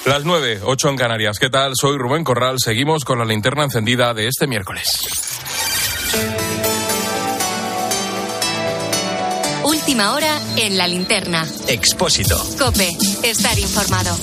Las 9:08 en Canarias. ¿Qué tal? Soy Rubén Corral. Seguimos con la linterna encendida de este miércoles. Última hora en la linterna. Expósito. COPE. Estar informado.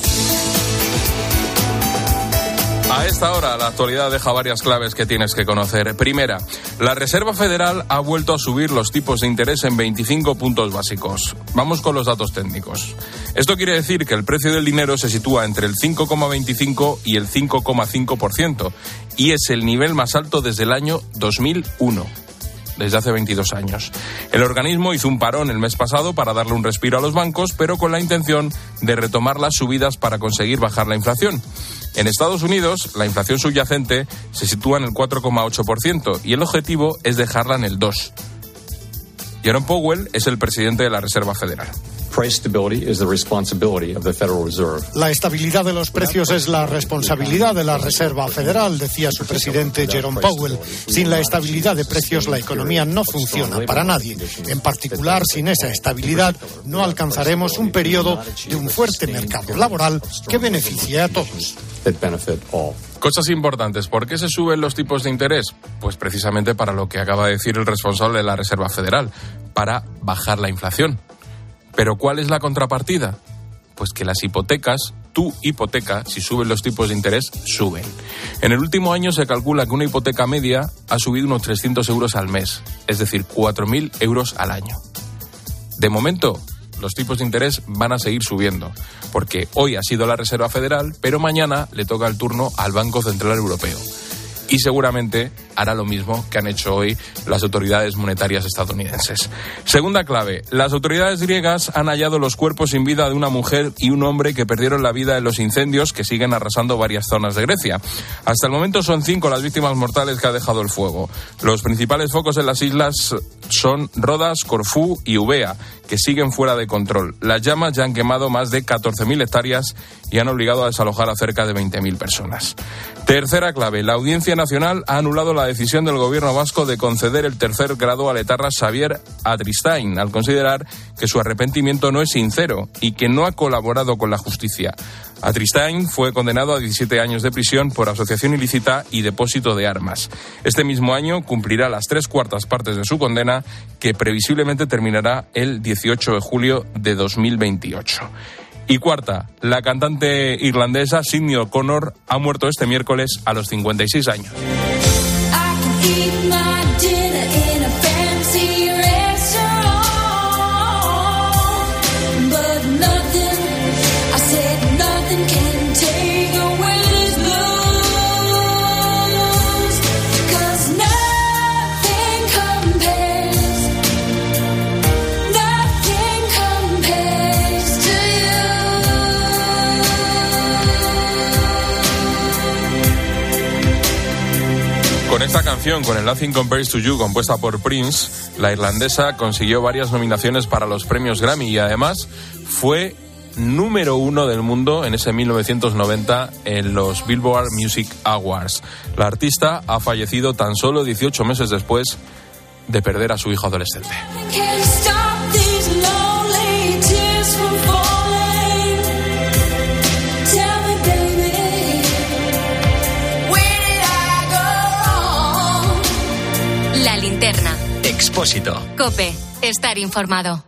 A esta hora, la actualidad deja varias claves que tienes que conocer. Primera, la Reserva Federal ha vuelto a subir los tipos de interés en 25 puntos básicos. Vamos con los datos técnicos. Esto quiere decir que el precio del dinero se sitúa entre el 5,25 y el 5,5%, y es el nivel más alto desde el año 2001. Desde hace 22 años. El organismo hizo un parón el mes pasado para darle un respiro a los bancos, pero con la intención de retomar las subidas para conseguir bajar la inflación. En Estados Unidos, la inflación subyacente se sitúa en el 4,8% y el objetivo es dejarla en el 2%. Jerome Powell es el presidente de la Reserva Federal. La estabilidad de los precios es la responsabilidad de la Reserva Federal, decía su presidente Jerome Powell. Sin la estabilidad de precios, la economía no funciona para nadie. En particular, sin esa estabilidad, no alcanzaremos un periodo de un fuerte mercado laboral que beneficie a todos. Cosas importantes. ¿Por qué se suben los tipos de interés? Pues precisamente para lo que acaba de decir el responsable de la Reserva Federal, para bajar la inflación. ¿Pero cuál es la contrapartida? Pues que las hipotecas, tu hipoteca, si suben los tipos de interés, suben. En el último año se calcula que una hipoteca media ha subido unos 300 euros al mes, es decir, 4.000 euros al año. De momento, los tipos de interés van a seguir subiendo, porque hoy ha sido la Reserva Federal, pero mañana le toca el turno al Banco Central Europeo. Y seguramente hará lo mismo que han hecho hoy las autoridades monetarias estadounidenses. Segunda clave, las autoridades griegas han hallado los cuerpos sin vida de una mujer y un hombre que perdieron la vida en los incendios que siguen arrasando varias zonas de Grecia. Hasta el momento son 5 las víctimas mortales que ha dejado el fuego. Los principales focos en las islas son Rodas, Corfú y Eubea, que siguen fuera de control. Las llamas ya han quemado más de 14.000 hectáreas y han obligado a desalojar a cerca de 20.000 personas. Tercera clave, la Audiencia Nacional ha anulado la decisión del gobierno vasco de conceder el tercer grado al etarra Xavier Atristain, al considerar que su arrepentimiento no es sincero y que no ha colaborado con la justicia. Atristain fue condenado a 17 años de prisión por asociación ilícita y depósito de armas. Este mismo año cumplirá las 3/4 partes de su condena, que previsiblemente terminará el 18 de julio de 2028. Y cuarta, la cantante irlandesa Sinead O'Connor ha muerto este miércoles a los 56 años. Con esta canción, con el Nothing Compares to You, compuesta por Prince, la irlandesa consiguió varias nominaciones para los premios Grammy y además fue número 1 del mundo en ese 1990 en los Billboard Music Awards. La artista ha fallecido tan solo 18 meses después de perder a su hijo adolescente. La linterna. Expósito. COPE. Estar informado.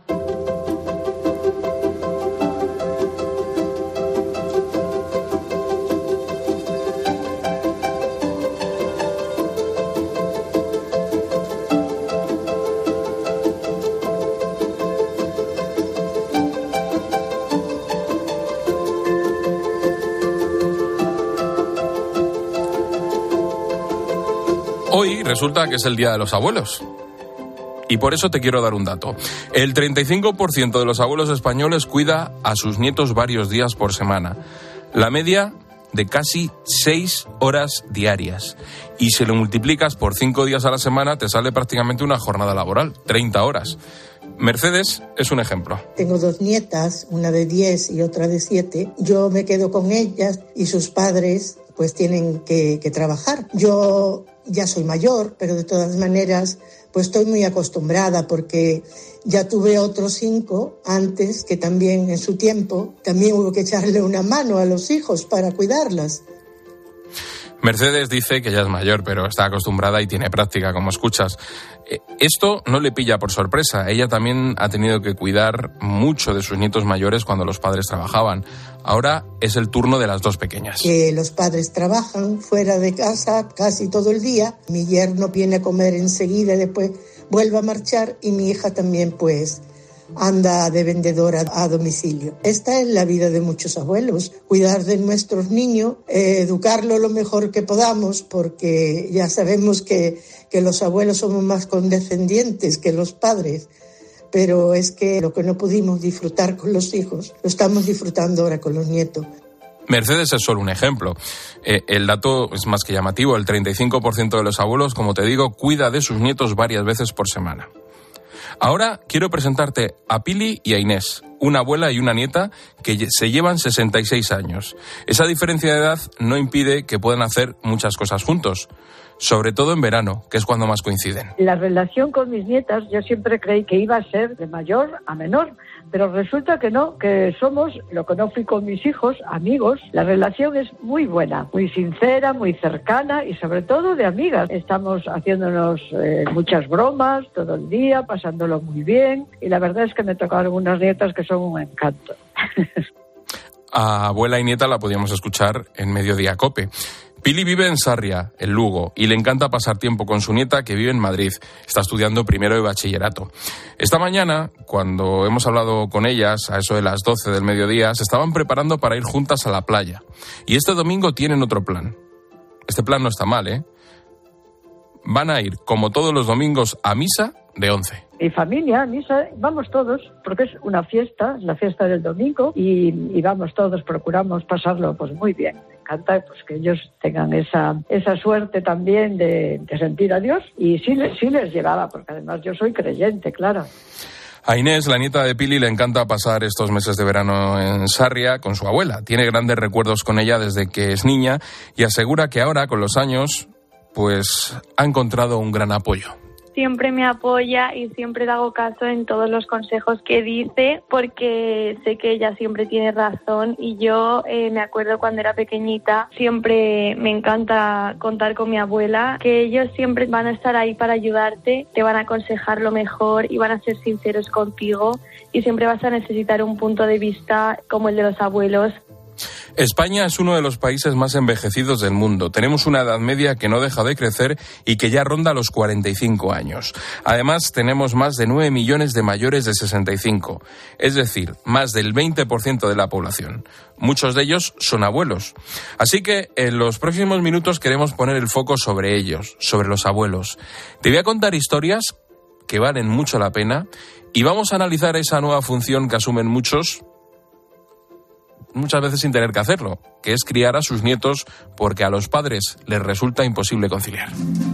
Hoy resulta que es el Día de los Abuelos. Y por eso te quiero dar un dato. El 35% de los abuelos españoles cuida a sus nietos varios días por semana. La media de casi 6 horas diarias. Y si lo multiplicas por 5 días a la semana, te sale prácticamente una jornada laboral, 30 horas. Mercedes es un ejemplo. Tengo 2 nietas, una de 10 y otra de 7. Yo me quedo con ellas y sus padres pues tienen que trabajar. Yo ya soy mayor, pero de todas maneras pues estoy muy acostumbrada porque ya tuve otros 5 antes que también en su tiempo también hubo que echarle una mano a los hijos para cuidarlas. Mercedes dice que ya es mayor, pero está acostumbrada y tiene práctica, como escuchas. Esto no le pilla por sorpresa. Ella también ha tenido que cuidar mucho de sus nietos mayores cuando los padres trabajaban. Ahora es el turno de las 2 pequeñas. Que los padres trabajan fuera de casa casi todo el día. Mi yerno viene a comer enseguida y después vuelve a marchar, y mi hija también pues anda de vendedora a domicilio. Esta es la vida de muchos abuelos, cuidar de nuestros niños, educarlos lo mejor que podamos, porque ya sabemos que los abuelos somos más condescendientes que los padres, pero es que lo que no pudimos disfrutar con los hijos, lo estamos disfrutando ahora con los nietos. Mercedes es solo un ejemplo. El dato es más que llamativo. El 35% de los abuelos, como te digo, cuida de sus nietos varias veces por semana. Ahora quiero presentarte a Pili y a Inés, una abuela y una nieta que se llevan 66 años. Esa diferencia de edad no impide que puedan hacer muchas cosas juntos, sobre todo en verano, que es cuando más coinciden. La relación con mis nietas yo siempre creí que iba a ser de mayor a menor, pero resulta que no, que somos, lo que no fui con mis hijos, amigos. La relación es muy buena, muy sincera, muy cercana y sobre todo de amigas. Estamos haciéndonos muchas bromas todo el día, pasándolo muy bien, y la verdad es que me tocaron unas nietas que son un encanto. A abuela y nieta la podíamos escuchar en Mediodía Cope. Pili vive en Sarria, en Lugo, y le encanta pasar tiempo con su nieta que vive en Madrid. Está estudiando primero de bachillerato. Esta mañana, cuando hemos hablado con ellas, a eso de las 12 del mediodía, se estaban preparando para ir juntas a la playa. Y este domingo tienen otro plan. Este plan no está mal, ¿eh? Van a ir, como todos los domingos, a misa de 11. Mi familia, misa, vamos todos, porque es una fiesta, es la fiesta del domingo, y vamos todos, procuramos pasarlo pues muy bien. Me encanta pues que ellos tengan esa suerte también de sentir a Dios, y sí les llevaba, porque además yo soy creyente, claro. A Inés, la nieta de Pili, le encanta pasar estos meses de verano en Sarria con su abuela. Tiene grandes recuerdos con ella desde que es niña y asegura que ahora, con los años, pues ha encontrado un gran apoyo. Siempre me apoya y siempre le hago caso en todos los consejos que dice, porque sé que ella siempre tiene razón, y yo me acuerdo cuando era pequeñita, siempre me encanta contar con mi abuela, que ellos siempre van a estar ahí para ayudarte, te van a aconsejar lo mejor y van a ser sinceros contigo, y siempre vas a necesitar un punto de vista como el de los abuelos. España es uno de los países más envejecidos del mundo. Tenemos una edad media que no deja de crecer y que ya ronda los 45 años. Además, tenemos más de 9 millones de mayores de 65, es decir, más del 20% de la población. Muchos de ellos son abuelos. Así que en los próximos minutos queremos poner el foco sobre ellos, sobre los abuelos. Te voy a contar historias que valen mucho la pena y vamos a analizar esa nueva función que asumen muchas veces sin tener que hacerlo, que es criar a sus nietos porque a los padres les resulta imposible conciliar.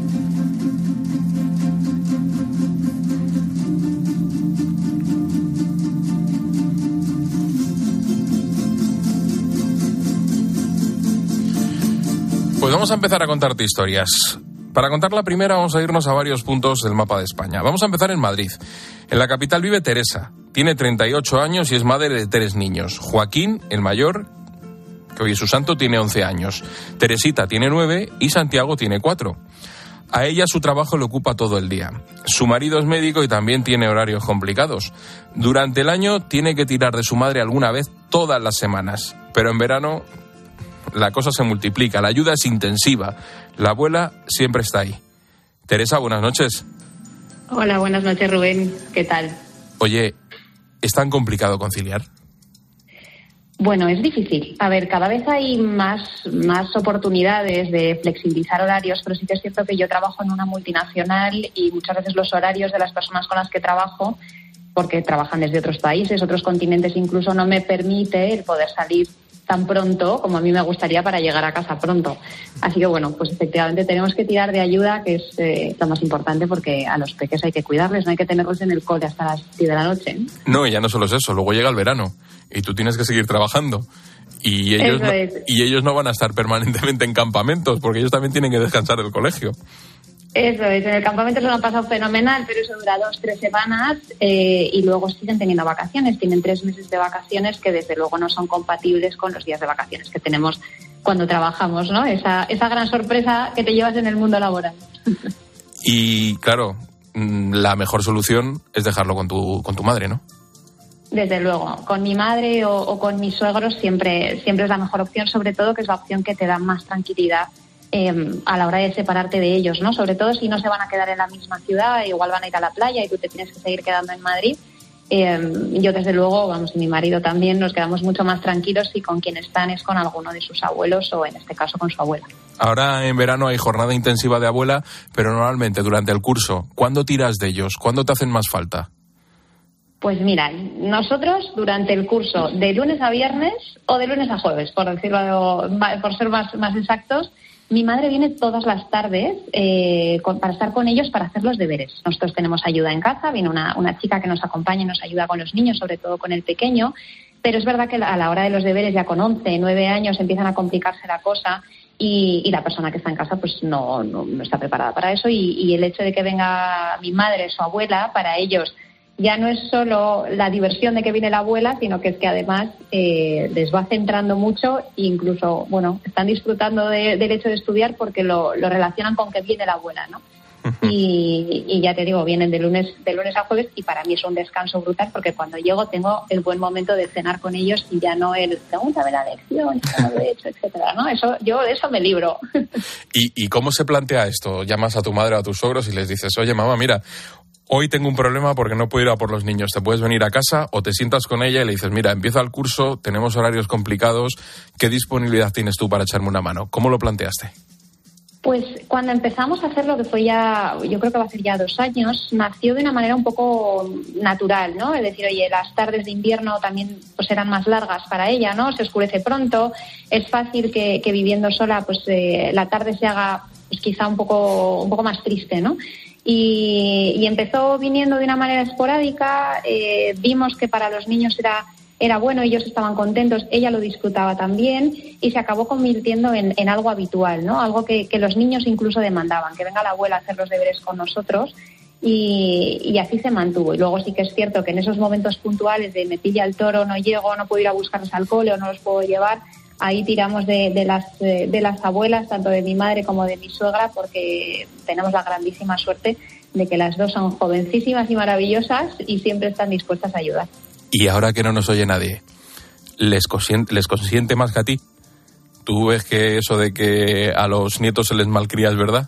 Pues vamos a empezar a contarte historias. Para contar la primera vamos a irnos a varios puntos del mapa de España. Vamos a empezar en Madrid. En la capital vive Teresa. Tiene 38 años y es madre de 3 niños. Joaquín, el mayor, que hoy es su santo, tiene 11 años. Teresita tiene 9 y Santiago tiene 4. A ella su trabajo le ocupa todo el día. Su marido es médico y también tiene horarios complicados. Durante el año tiene que tirar de su madre alguna vez todas las semanas. Pero en verano la cosa se multiplica, la ayuda es intensiva. La abuela siempre está ahí. Teresa, buenas noches. Hola, buenas noches, Rubén. ¿Qué tal? Oye, ¿es tan complicado conciliar? Bueno, es difícil. A ver, cada vez hay más oportunidades de flexibilizar horarios, pero sí que es cierto que yo trabajo en una multinacional y muchas veces los horarios de las personas con las que trabajo, porque trabajan desde otros países, otros continentes, incluso no me permite el poder salir tan pronto como a mí me gustaría para llegar a casa pronto. Así que bueno, pues efectivamente tenemos que tirar de ayuda, que es lo más importante, porque a los peques hay que cuidarles, no hay que tenerlos en el cole hasta las 10 de la noche. No, y ya no solo es eso, luego llega el verano y tú tienes que seguir trabajando. Y ellos no van a estar permanentemente en campamentos, porque ellos también tienen que descansar del colegio. Eso es, en el campamento se lo han pasado fenomenal, pero eso dura 2-3 semanas y luego siguen teniendo vacaciones. Tienen 3 meses de vacaciones que desde luego no son compatibles con los días de vacaciones que tenemos cuando trabajamos, ¿no? Esa gran sorpresa que te llevas en el mundo laboral. Y claro, la mejor solución es dejarlo con tu madre, ¿no? Desde luego, con mi madre o con mis suegros siempre es la mejor opción, sobre todo que es la opción que te da más tranquilidad a la hora de separarte de ellos, ¿no? Sobre todo si no se van a quedar en la misma ciudad, igual van a ir a la playa y tú te tienes que seguir quedando en Madrid. Yo desde luego, y mi marido también, nos quedamos mucho más tranquilos si con quien están es con alguno de sus abuelos o en este caso con su abuela. Ahora en verano hay jornada intensiva de abuela, pero normalmente durante el curso, ¿cuándo tiras de ellos? ¿Cuándo te hacen más falta? Pues mira, nosotros durante el curso de lunes a viernes o de lunes a jueves, por decirlo, por ser más exactos, mi madre viene todas las tardes para estar con ellos para hacer los deberes. Nosotros tenemos ayuda en casa, viene una chica que nos acompaña y nos ayuda con los niños, sobre todo con el pequeño, pero es verdad que a la hora de los deberes ya con 11, 9 años empiezan a complicarse la cosa y la persona que está en casa pues no está preparada para eso y el hecho de que venga mi madre, su abuela, para ellos ya no es solo la diversión de que viene la abuela, sino que es que además les va centrando mucho e incluso, están disfrutando del hecho de estudiar porque lo relacionan con que viene la abuela, ¿no? Y ya te digo, vienen de lunes a jueves y para mí es un descanso brutal porque cuando llego tengo el buen momento de cenar con ellos y ya no el pregúntame la lección, cómo lo he hecho, etcétera, ¿no? Yo de eso me libro. ¿Y cómo se plantea esto? Llamas a tu madre o a tus suegros y les dices, oye, mamá, mira, hoy tengo un problema porque no puedo ir a por los niños. ¿Te puedes venir a casa? O te sientas con ella y le dices, mira, empieza el curso, tenemos horarios complicados, ¿qué disponibilidad tienes tú para echarme una mano? ¿Cómo lo planteaste? Pues cuando empezamos a hacer lo que fue ya, yo creo que va a ser ya 2 años, nació de una manera un poco natural, ¿no? Es decir, oye, las tardes de invierno también pues eran más largas para ella, ¿no? Se oscurece pronto, es fácil que viviendo sola pues la tarde se haga pues quizá un poco más triste, ¿no? Y empezó viniendo de una manera esporádica, vimos que para los niños era bueno, ellos estaban contentos, ella lo disfrutaba también y se acabó convirtiendo en algo habitual, ¿no? Algo que los niños incluso demandaban, que venga la abuela a hacer los deberes con nosotros y así se mantuvo. Y luego sí que es cierto que en esos momentos puntuales de me pilla el toro, no llego, no puedo ir a buscarlos al cole o no los puedo llevar, ahí tiramos de las abuelas, tanto de mi madre como de mi suegra, porque tenemos la grandísima suerte de que las dos son jovencísimas y maravillosas y siempre están dispuestas a ayudar. Y ahora que no nos oye nadie, ¿les consiente más que a ti? ¿Tú ves que eso de que a los nietos se les malcría es verdad?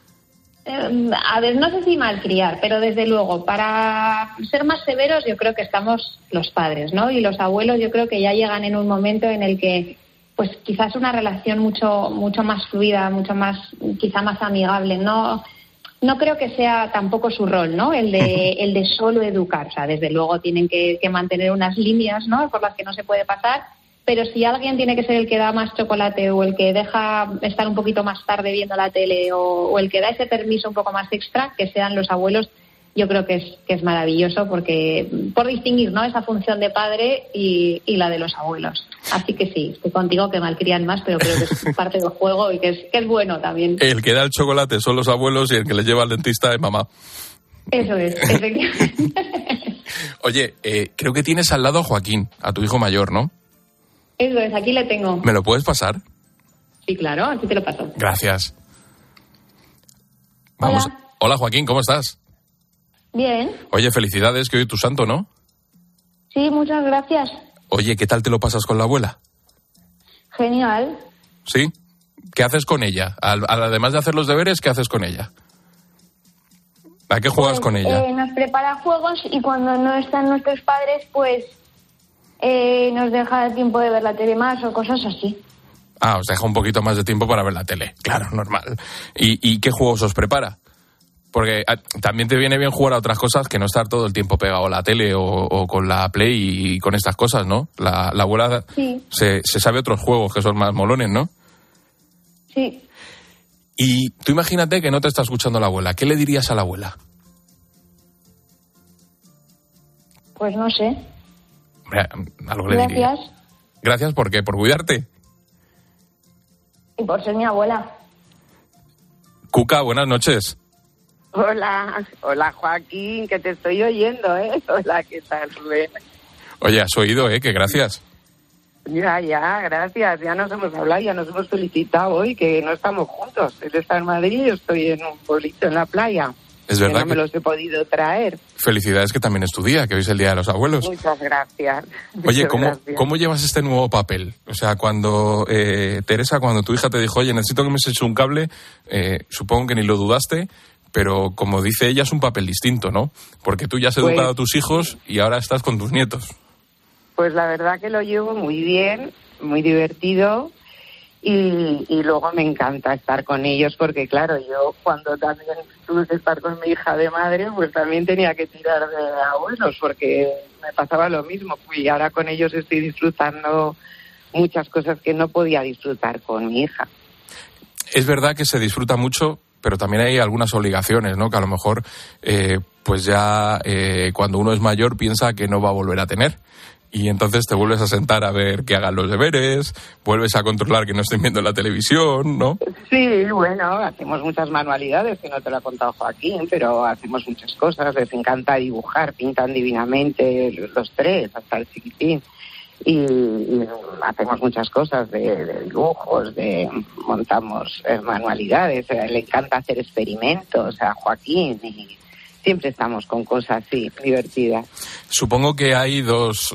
A ver, no sé si malcriar, pero desde luego, para ser más severos yo creo que estamos los padres, ¿no? Y los abuelos yo creo que ya llegan en un momento en el que pues quizás una relación mucho más fluida, mucho más, quizá más amigable, no creo que sea tampoco su rol, ¿no? El de solo educar. O sea, desde luego tienen que mantener unas líneas, ¿no? Por las que no se puede pasar. Pero si alguien tiene que ser el que da más chocolate o el que deja estar un poquito más tarde viendo la tele o el que da ese permiso un poco más extra, que sean los abuelos, yo creo que es maravilloso porque por distinguir, ¿no? Esa función de padre y la de los abuelos. Así que sí, estoy contigo que malcrían más, pero creo que es parte del juego y que es bueno también. El que da el chocolate son los abuelos y el que les lleva al dentista es mamá. Eso es, efectivamente. Oye, creo que tienes al lado a Joaquín, a tu hijo mayor, ¿no? Eso es, aquí le tengo. ¿Me lo puedes pasar? Sí, claro, aquí te lo paso. Gracias. Vamos. Hola Joaquín, ¿cómo estás? Bien. Oye, felicidades, que hoy es tu santo, ¿no? Sí, muchas gracias. Oye, ¿qué tal te lo pasas con la abuela? Genial. ¿Sí? ¿Qué haces con ella? Además de hacer los deberes, ¿qué haces con ella? ¿A qué juegas con ella? Nos prepara juegos y cuando no están nuestros padres, pues nos deja tiempo de ver la tele más o cosas así. Ah, os deja un poquito más de tiempo para ver la tele. Claro, normal. ¿Y qué juegos os prepara? Porque también te viene bien jugar a otras cosas que no estar todo el tiempo pegado a la tele o con la Play y con estas cosas, ¿no? La abuela sí. se sabe otros juegos que son más molones, ¿no? Sí. Y tú imagínate que no te está escuchando la abuela. ¿Qué le dirías a la abuela? Pues no sé. Algo le diría. Gracias. Gracias, ¿por qué? ¿Por cuidarte? Y por ser mi abuela. Cuca, buenas noches. Hola Joaquín, que te estoy oyendo, ¿eh? Hola, ¿qué tal, Rubén? Oye, has oído, que gracias. Ya, gracias. Ya nos hemos hablado, ya nos hemos felicitado hoy, que no estamos juntos. Él está en Madrid y yo estoy en un pueblito en la playa. Es verdad que no me los he podido traer. Felicidades, que también es tu día, que hoy es el Día de los Abuelos. Muchas gracias. Oye, ¿cómo llevas este nuevo papel? O sea, cuando, Teresa, cuando tu hija te dijo, oye, necesito que me eches un cable, supongo que ni lo dudaste, pero como dice ella, es un papel distinto, ¿no? Porque tú ya has educado a tus hijos y ahora estás con tus nietos. Pues la verdad que lo llevo muy bien, muy divertido. Y luego me encanta estar con ellos porque, claro, yo cuando también tuve que estar con mi hija de madre, pues también tenía que tirar de abuelos porque me pasaba lo mismo. Y ahora con ellos estoy disfrutando muchas cosas que no podía disfrutar con mi hija. Es verdad que se disfruta mucho, pero también hay algunas obligaciones, ¿no? Que a lo mejor, pues ya cuando uno es mayor piensa que no va a volver a tener. Y entonces te vuelves a sentar a ver que hagan los deberes, vuelves a controlar que no estén viendo la televisión, ¿no? Sí, bueno, hacemos muchas manualidades, que no te lo ha contado Joaquín, pero hacemos muchas cosas. Les encanta dibujar, pintan divinamente los tres, hasta el chiquitín. Y hacemos muchas cosas de dibujos, montamos manualidades. Le encanta hacer experimentos a Joaquín y siempre estamos con cosas así, divertidas. Supongo que hay dos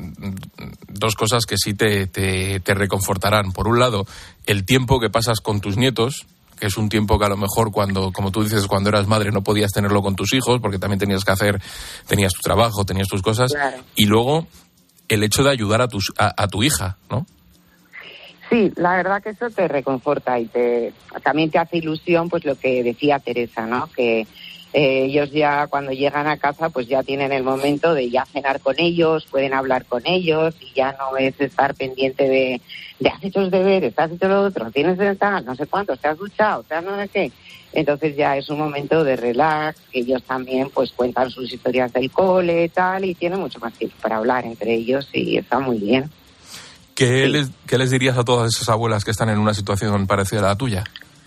cosas que sí te reconfortarán. Por un lado, el tiempo que pasas con tus nietos, que es un tiempo que a lo mejor cuando, como tú dices, cuando eras madre no podías tenerlo con tus hijos, porque también tenías tu trabajo, tenías tus cosas. Claro. Y luego, el hecho de ayudar a tu hija, ¿no? Sí, la verdad que eso te reconforta y también te hace ilusión, pues lo que decía Teresa, ¿no? Que ellos ya cuando llegan a casa pues ya tienen el momento de ya cenar con ellos, pueden hablar con ellos y ya no es estar pendiente de has hecho los deberes, has hecho lo otro, tienes tal, no sé cuántos, te has duchado, te has no sé qué. Entonces ya es un momento de relax, que ellos también pues cuentan sus historias del cole tal y tienen mucho más tiempo para hablar entre ellos y está muy bien. ¿Qué les dirías a todas esas abuelas que están en una situación parecida a la tuya?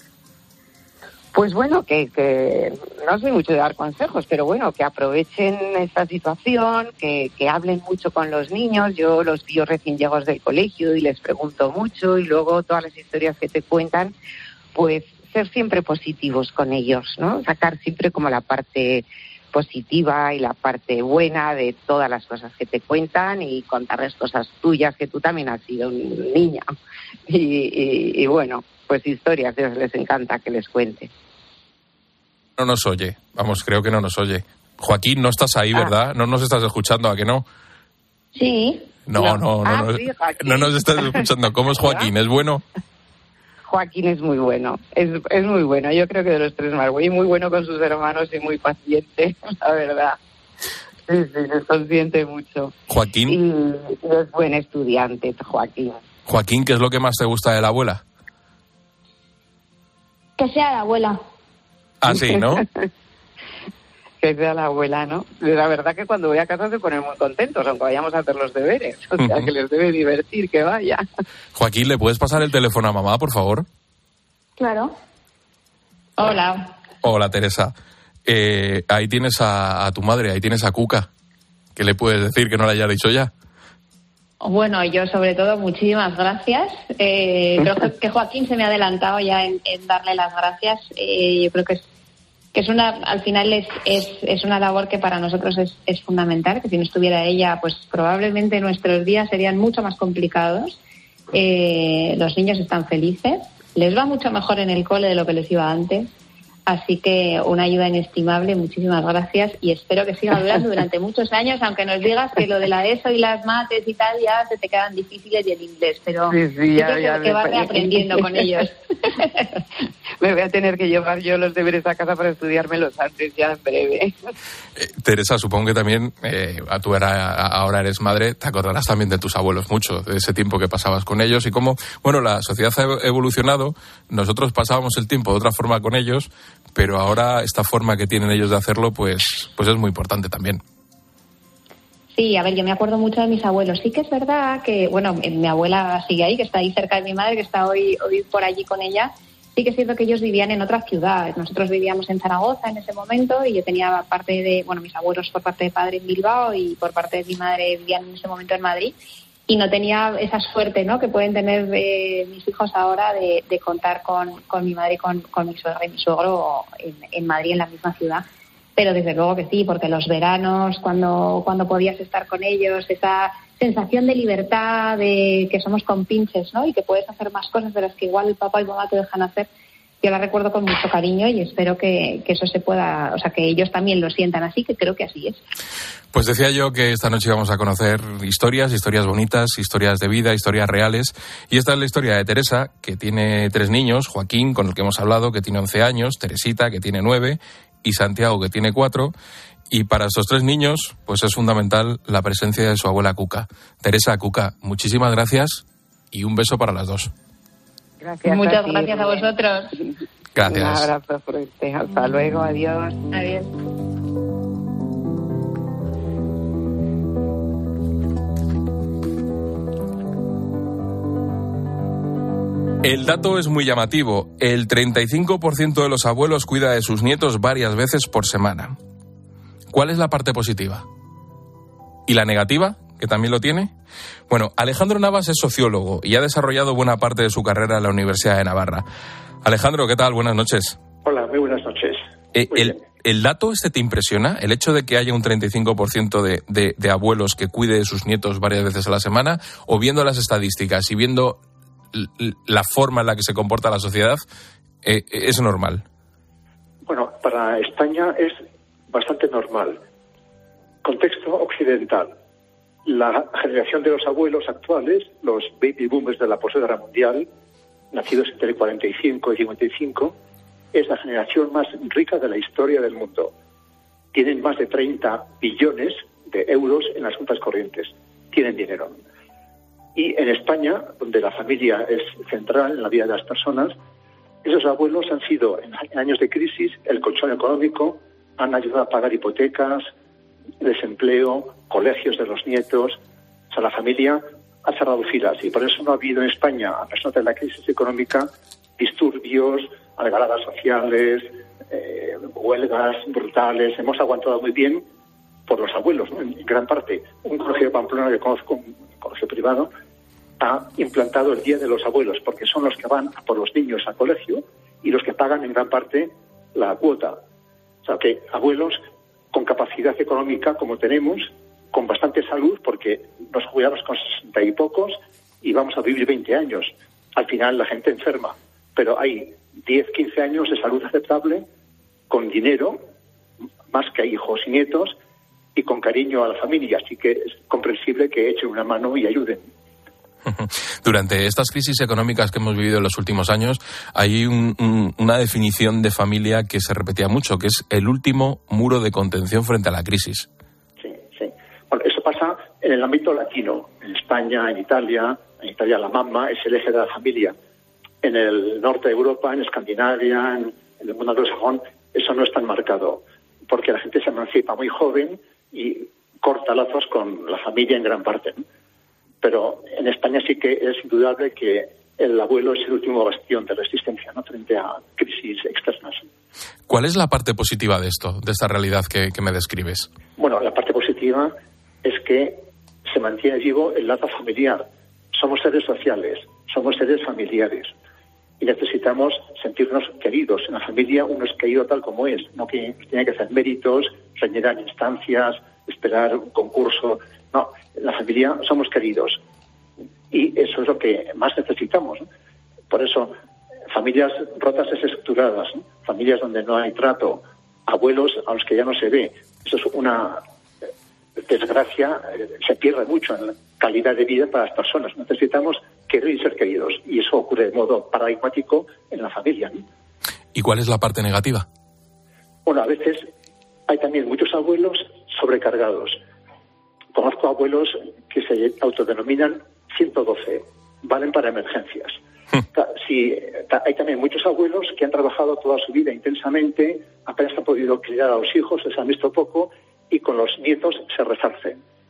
Pues bueno, que no soy mucho de dar consejos, pero bueno, que aprovechen esta situación, que hablen mucho con los niños. Yo los pillo recién llegados del colegio y les pregunto mucho y luego todas las historias que te cuentan, pues ser siempre positivos con ellos, ¿no? Sacar siempre como la parte positiva y la parte buena de todas las cosas que te cuentan y contarles cosas tuyas, que tú también has sido niña. Y bueno, pues historias, les encanta que les cuente. No nos oye, creo que no nos oye. Joaquín, no estás ahí, ¿verdad? No nos estás escuchando, ¿a que no? Sí. No sí, no nos estás escuchando. ¿Cómo es Joaquín? ¿Es bueno? Joaquín es muy bueno, es muy bueno. Yo creo que de los tres más, muy bueno con sus hermanos y muy paciente, la verdad. Sí, les consiente mucho. Joaquín. Y es buen estudiante, Joaquín. Joaquín, ¿qué es lo que más te gusta de la abuela? Que sea la abuela. Ah, sí, ¿no? Que sea la abuela, ¿no? La verdad que cuando voy a casa se ponen muy contentos, aunque vayamos a hacer los deberes. O sea, que les debe divertir que vaya. Joaquín, ¿le puedes pasar el teléfono a mamá, por favor? Claro. Hola. Hola, Teresa. Ahí tienes a tu madre, ahí tienes a Cuca. ¿Qué le puedes decir que no le hayas dicho ya? Bueno, yo sobre todo muchísimas gracias. Creo que Joaquín se me ha adelantado ya en darle las gracias. Yo creo que es una, al final es una labor que para nosotros es fundamental, que si no estuviera ella, pues probablemente nuestros días serían mucho más complicados. Los niños están felices, les va mucho mejor en el cole de lo que les iba antes. Así que una ayuda inestimable, muchísimas gracias y espero que siga durando durante muchos años, aunque nos digas que lo de la ESO y las mates y tal ya se te quedan difíciles y el inglés, pero sí, ya que vas reaprendiendo con ellos. Me voy a tener que llevar yo los deberes a casa para estudiármelos antes ya en breve. Teresa, supongo que también, tú ahora eres madre, te acordarás también de tus abuelos mucho, de ese tiempo que pasabas con ellos y cómo, bueno, la sociedad ha evolucionado, nosotros pasábamos el tiempo de otra forma con ellos, pero ahora esta forma que tienen ellos de hacerlo, pues es muy importante también. Sí, a ver, yo me acuerdo mucho de mis abuelos. Sí que es verdad que, bueno, mi abuela sigue ahí, que está ahí cerca de mi madre, que está hoy por allí con ella. Sí que es cierto que ellos vivían en otras ciudades. Nosotros vivíamos en Zaragoza en ese momento y yo tenía parte de, bueno, mis abuelos por parte de padre en Bilbao y por parte de mi madre vivían en ese momento en Madrid. Y no tenía esa suerte, ¿no?, que pueden tener mis hijos ahora de contar con mi madre y con mi suegra y mi suegro en Madrid, en la misma ciudad. Pero desde luego que sí, porque los veranos, cuando podías estar con ellos, esa sensación de libertad, de que somos compinches, ¿no?, y que puedes hacer más cosas de las que igual el papá y mamá te dejan hacer, yo la recuerdo con mucho cariño y espero que eso se pueda, o sea, que ellos también lo sientan así, que creo que así es. Pues decía yo que esta noche vamos a conocer historias bonitas, historias de vida, historias reales. Y esta es la historia de Teresa, que tiene 3 niños, Joaquín, con el que hemos hablado, que tiene 11 años, Teresita, que tiene 9, y Santiago, que tiene 4. Y para estos 3 niños, pues es fundamental la presencia de su abuela Cuca. Teresa, Cuca, muchísimas gracias y un beso para las 2. Gracias. Muchas gracias a vosotros. Gracias. Un abrazo fuerte. Hasta luego. Adiós. Adiós. El dato es muy llamativo. El 35% de los abuelos cuida de sus nietos varias veces por semana. ¿Cuál es la parte positiva? ¿Y la negativa, que también lo tiene? Bueno, Alejandro Navas es sociólogo y ha desarrollado buena parte de su carrera en la Universidad de Navarra. Alejandro, ¿qué tal? Buenas noches. Hola, muy buenas noches. ¿El dato te impresiona? ¿El hecho de que haya un 35% de abuelos que cuide de sus nietos varias veces a la semana? ¿O viendo las estadísticas y viendo la forma en la que se comporta la sociedad, es normal? Bueno, para España es bastante normal. Contexto occidental. La generación de los abuelos actuales, los baby boomers de la posguerra mundial, nacidos entre el 45 y 55, es la generación más rica de la historia del mundo. Tienen más de 30 billones de euros en las cuentas corrientes. Tienen dinero. Y en España, donde la familia es central en la vida de las personas, esos abuelos han sido, en años de crisis, el colchón económico, han ayudado a pagar hipotecas, desempleo, colegios de los nietos. O sea, la familia ha cerrado filas y por eso no ha habido en España, a pesar de la crisis económica, disturbios, algaradas sociales, huelgas brutales. Hemos aguantado muy bien por los abuelos, ¿no? En gran parte. Un colegio de Pamplona que conozco, un colegio privado, ha implantado el Día de los Abuelos, porque son los que van a por los niños al colegio y los que pagan en gran parte la cuota. O sea, que abuelos con capacidad económica, como tenemos, con bastante salud, porque nos jubilamos con 60 y pocos y vamos a vivir 20 años. Al final la gente enferma, pero hay 10, 15 años de salud aceptable, con dinero, más que hijos y nietos, y con cariño a la familia. Así que es comprensible que echen una mano y ayuden. Durante estas crisis económicas que hemos vivido en los últimos años, hay una definición de familia que se repetía mucho, que es el último muro de contención frente a la crisis. Sí, sí. Bueno, eso pasa en el ámbito latino, en España, en Italia la mamá es el eje de la familia. En el norte de Europa, en Escandinavia, en el mundo anglosajón, eso no es tan marcado, porque la gente se emancipa muy joven y corta lazos con la familia en gran parte, ¿no? Pero en España sí que es indudable que el abuelo es el último bastión de resistencia, ¿no?, frente a crisis externas. ¿Cuál es la parte positiva de esto, de esta realidad que me describes? Bueno, la parte positiva es que se mantiene vivo el lazo familiar. Somos seres sociales, somos seres familiares y necesitamos sentirnos queridos. En la familia uno es querido tal como es, no que tiene que hacer méritos, rellenar instancias, esperar un concurso. No, en la familia somos queridos y eso es lo que más necesitamos, ¿no? Por eso, familias rotas desestructuradas, ¿no? Familias donde no hay trato, abuelos a los que ya no se ve. Eso es una desgracia, se pierde mucho en la calidad de vida para las personas. Necesitamos querer y ser queridos y eso ocurre de modo paradigmático en la familia, ¿no? ¿Y cuál es la parte negativa? Bueno, a veces hay también muchos abuelos sobrecargados. Conozco abuelos que se autodenominan 112, valen para emergencias. Sí, hay también muchos abuelos que han trabajado toda su vida intensamente, apenas han podido criar a los hijos, les han visto poco y con los nietos se resarcen.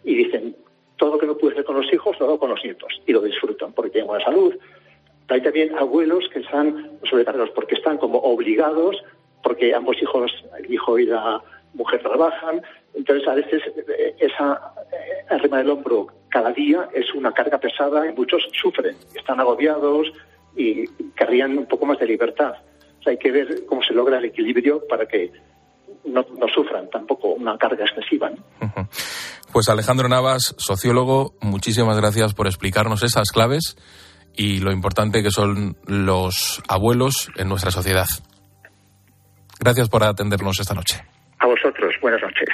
y dicen, todo lo que no pude hacer con los hijos lo hago con los nietos, y lo disfrutan porque tienen buena salud. Hay también abuelos que están sobrecargados porque están como obligados, porque ambos hijos, el hijo y la mujer, trabajan. Entonces, a veces esa arrima del hombro cada día es una carga pesada y muchos sufren, están agobiados y querrían un poco más de libertad. O sea, hay que ver cómo se logra el equilibrio para que no sufran tampoco una carga excesiva, ¿no? Uh-huh. Pues Alejandro Navas, sociólogo, muchísimas gracias por explicarnos esas claves y lo importante que son los abuelos en nuestra sociedad. Gracias por atendernos esta noche. A vosotros, buenas noches.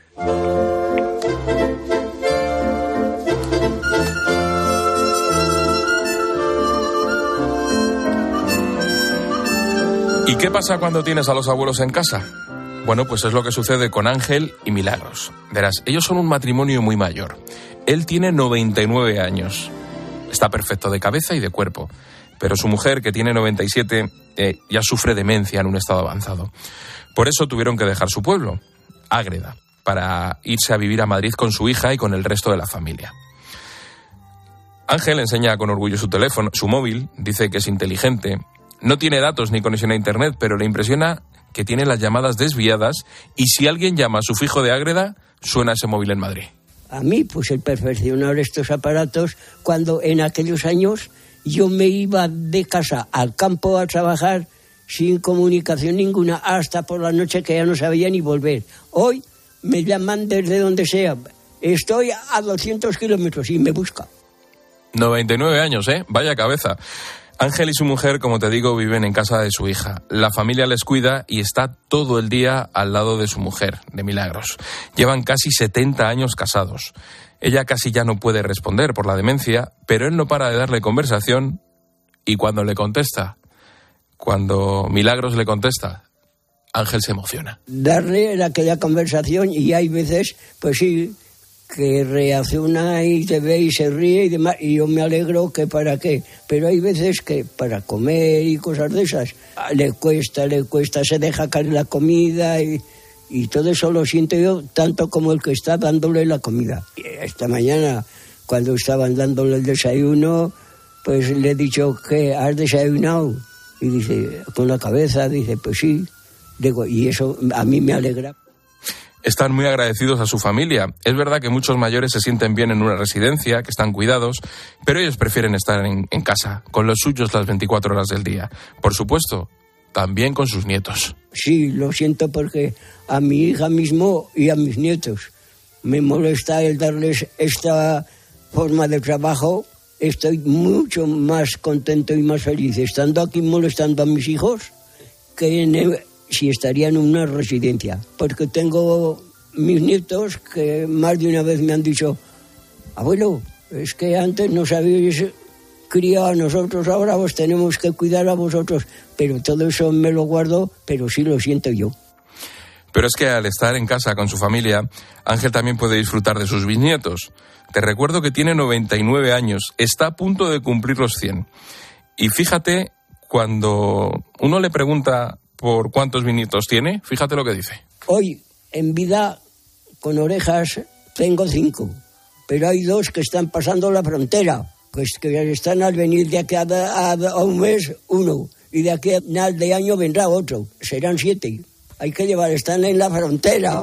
¿Y qué pasa cuando tienes a los abuelos en casa? Bueno, pues es lo que sucede con Ángel y Milagros. Verás, ellos son un matrimonio muy mayor. Él tiene 99 años. Está perfecto de cabeza y de cuerpo. Pero su mujer, que tiene 97, ya sufre demencia en un estado avanzado. Por eso tuvieron que dejar su pueblo, Ágreda, para irse a vivir a Madrid con su hija y con el resto de la familia. Ángel enseña con orgullo su teléfono, su móvil, dice que es inteligente, no tiene datos ni conexión a internet, pero le impresiona que tiene las llamadas desviadas y si alguien llama a su fijo de Ágreda, suena ese móvil en Madrid. A mí, pues el perfeccionar estos aparatos, cuando en aquellos años yo me iba de casa al campo a trabajar sin comunicación ninguna, hasta por la noche que ya no sabía ni volver. Hoy me llaman desde donde sea. Estoy a 200 kilómetros y me busca. 99 años, ¿eh? Vaya cabeza. Ángel y su mujer, como te digo, viven en casa de su hija. La familia les cuida y está todo el día al lado de su mujer, de Milagros. Llevan casi 70 años casados. Ella casi ya no puede responder por la demencia, pero él no para de darle conversación y cuando Milagros le contesta, Ángel se emociona. Darle aquella conversación y hay veces, pues sí, que reacciona y te ve y se ríe y demás, y yo me alegro que para qué, pero hay veces que para comer y cosas de esas le cuesta, se deja caer la comida y todo eso lo siento yo tanto como el que está dándole la comida. Esta mañana, cuando estaban dándole el desayuno, pues le he dicho, ¿qué? ¿Has desayunado? Y dice, con la cabeza, dice, pues sí. Digo, y eso a mí me alegra. Están muy agradecidos a su familia. Es verdad que muchos mayores se sienten bien en una residencia, que están cuidados, pero ellos prefieren estar en casa, con los suyos las 24 horas del día. Por supuesto, también con sus nietos. Sí, lo siento porque a mi hija mismo y a mis nietos me molesta el darles esta forma de trabajo. Estoy mucho más contento y más feliz estando aquí molestando a mis hijos que si estaría en una residencia, porque tengo mis nietos que más de una vez me han dicho, abuelo, es que antes nos habéis criado a nosotros, ahora os tenemos que cuidar a vosotros, pero todo eso me lo guardo, pero sí lo siento yo. Pero es que al estar en casa con su familia, Ángel también puede disfrutar de sus bisnietos. Te recuerdo que tiene 99 años, está a punto de cumplir los 100. Y fíjate, cuando uno le pregunta por cuántos bisnietos tiene, fíjate lo que dice. Hoy, en vida, con orejas, tengo 5, pero hay 2 que están pasando la frontera, pues que están al venir de aquí a un mes, 1, y de aquí a final de año vendrá otro, serán 7. Hay que llevar, están en la frontera.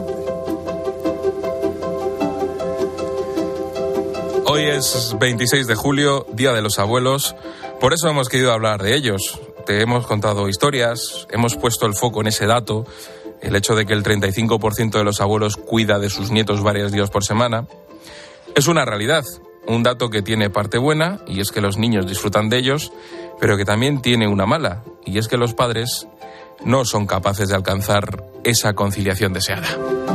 Hoy es 26 de julio, Día de los Abuelos, por eso hemos querido hablar de ellos. Te hemos contado historias, hemos puesto el foco en ese dato, el hecho de que el 35% de los abuelos cuida de sus nietos varios días por semana. Es una realidad, un dato que tiene parte buena, y es que los niños disfrutan de ellos, pero que también tiene una mala, y es que los padres no son capaces de alcanzar esa conciliación deseada.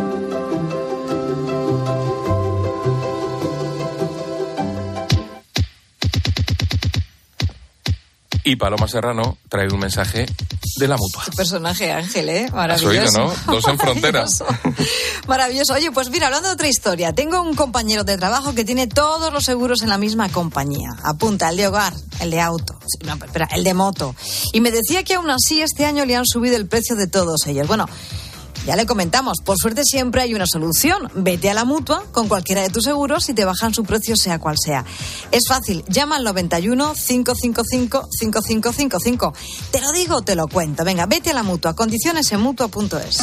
Y Paloma Serrano trae un mensaje de la Mutua. Tu personaje, Ángel, ¿eh? Maravilloso. Has oído, ¿no? 2 en frontera. Maravilloso. Oye, pues mira, hablando de otra historia, tengo un compañero de trabajo que tiene todos los seguros en la misma compañía. Apunta, el de hogar, el de auto, no, espera, el de moto. Y me decía que aún así este año le han subido el precio de todos ellos. Bueno, Ya le comentamos, por suerte siempre hay una solución. Vete a la Mutua con cualquiera de tus seguros y te bajan su precio sea cual sea. Es fácil, llama al 91 555 5555. Te lo digo, te lo cuento. Venga, vete a la Mutua, condiciones en Mutua.es.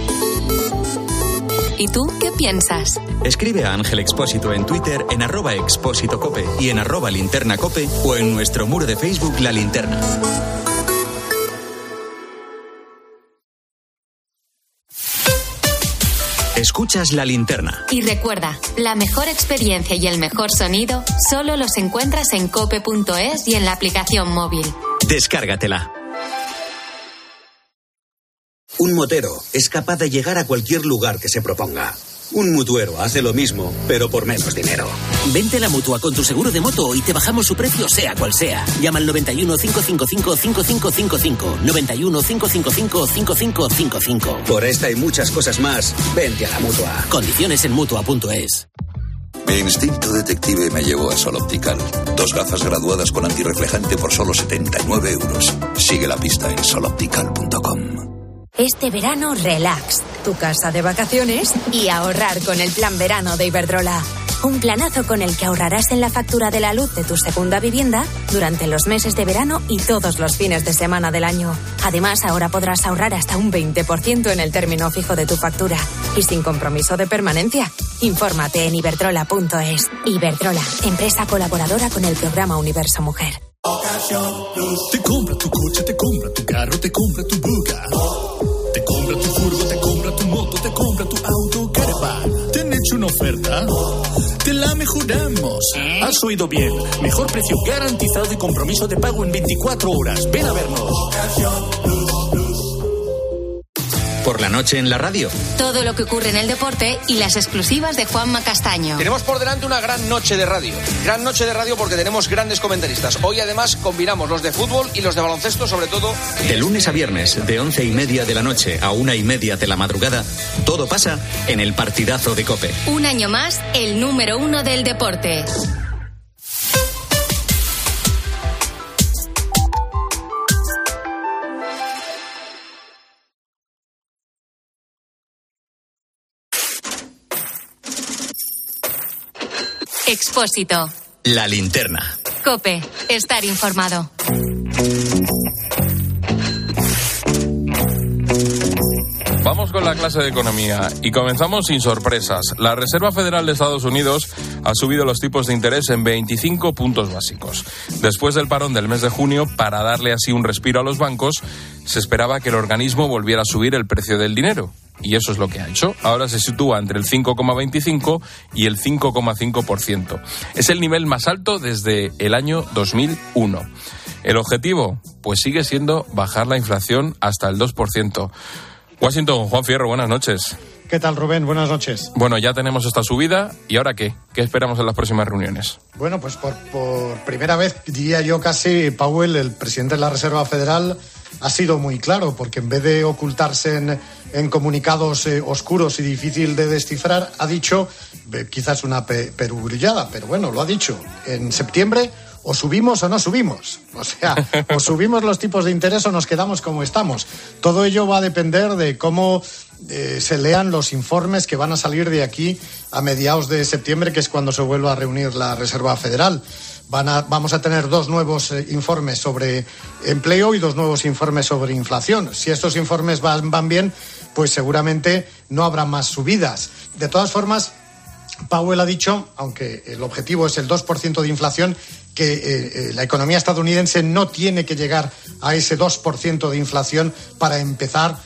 ¿Y tú qué piensas? Escribe a Ángel Expósito en Twitter en @expósitocope y en @linternacope o en nuestro muro de Facebook La Linterna. Escuchas La Linterna. Y recuerda, la mejor experiencia y el mejor sonido solo los encuentras en cope.es y en la aplicación móvil. Descárgatela. Un motero es capaz de llegar a cualquier lugar que se proponga. Un mutuero hace lo mismo, pero por menos dinero. Vente a la Mutua con tu seguro de moto y te bajamos su precio sea cual sea. Llama al 91 555 5555. 91 555 5555. Por esta y muchas cosas más, vente a la Mutua. Condiciones en Mutua.es. Mi instinto detective me llevó a Sol Optical. 2 gafas graduadas con antirreflejante por solo 79 euros. Sigue la pista en soloptical.com. Este verano, relax, tu casa de vacaciones y ahorrar con el plan verano de Iberdrola. Un planazo con el que ahorrarás en la factura de la luz de tu segunda vivienda durante los meses de verano y todos los fines de semana del año. Además, ahora podrás ahorrar hasta un 20% en el término fijo de tu factura y sin compromiso de permanencia. Infórmate en iberdrola.es. Iberdrola, empresa colaboradora con el programa Universo Mujer. Te compra tu coche, te compra tu carro, te compra tu buga. Te compra tu furgo, te compra tu moto, te compra tu auto, caravan. ¿Te han hecho una oferta? Te la mejoramos. Has oído bien. Mejor precio garantizado y compromiso de pago en 24 horas. Ven a vernos. Por la noche en la radio. Todo lo que ocurre en el deporte y las exclusivas de Juanma Castaño. Tenemos por delante una gran noche de radio. Gran noche de radio porque tenemos grandes comentaristas. Hoy además combinamos los de fútbol y los de baloncesto, sobre todo. De lunes a viernes, de 11:30 de la noche a 1:30 de la madrugada, todo pasa en el partidazo de COPE. Un año más, el número 1 del deporte. Expósito. La Linterna. COPE. Estar informado. Vamos con la clase de economía y comenzamos sin sorpresas. La Reserva Federal de Estados Unidos ha subido los tipos de interés en 25 puntos básicos. Después del parón del mes de junio, para darle así un respiro a los bancos, se esperaba que el organismo volviera a subir el precio del dinero. Y eso es lo que ha hecho. Ahora se sitúa entre el 5,25 y el 5,5%. Es el nivel más alto desde el año 2001. El objetivo, pues sigue siendo bajar la inflación hasta el 2%. Washington, Juan Fierro, buenas noches. ¿Qué tal, Rubén? Buenas noches. Bueno, ya tenemos esta subida. ¿Y ahora qué? ¿Qué esperamos en las próximas reuniones? Bueno, pues por primera vez, diría yo casi, Powell, el presidente de la Reserva Federal, ha sido muy claro, porque en vez de ocultarse en comunicados oscuros y difícil de descifrar, ha dicho, quizás una perogrullada, pero bueno, lo ha dicho, en septiembre o subimos o no subimos. O sea, o subimos los tipos de interés o nos quedamos como estamos. Todo ello va a depender de cómo se lean los informes que van a salir de aquí a mediados de septiembre, que es cuando se vuelva a reunir la Reserva Federal. Vamos a tener 2 nuevos informes sobre empleo y 2 nuevos informes sobre inflación. Si estos informes van bien, pues seguramente no habrá más subidas. De todas formas, Powell ha dicho, aunque el objetivo es el 2% de inflación, que la economía estadounidense no tiene que llegar a ese 2% de inflación para empezar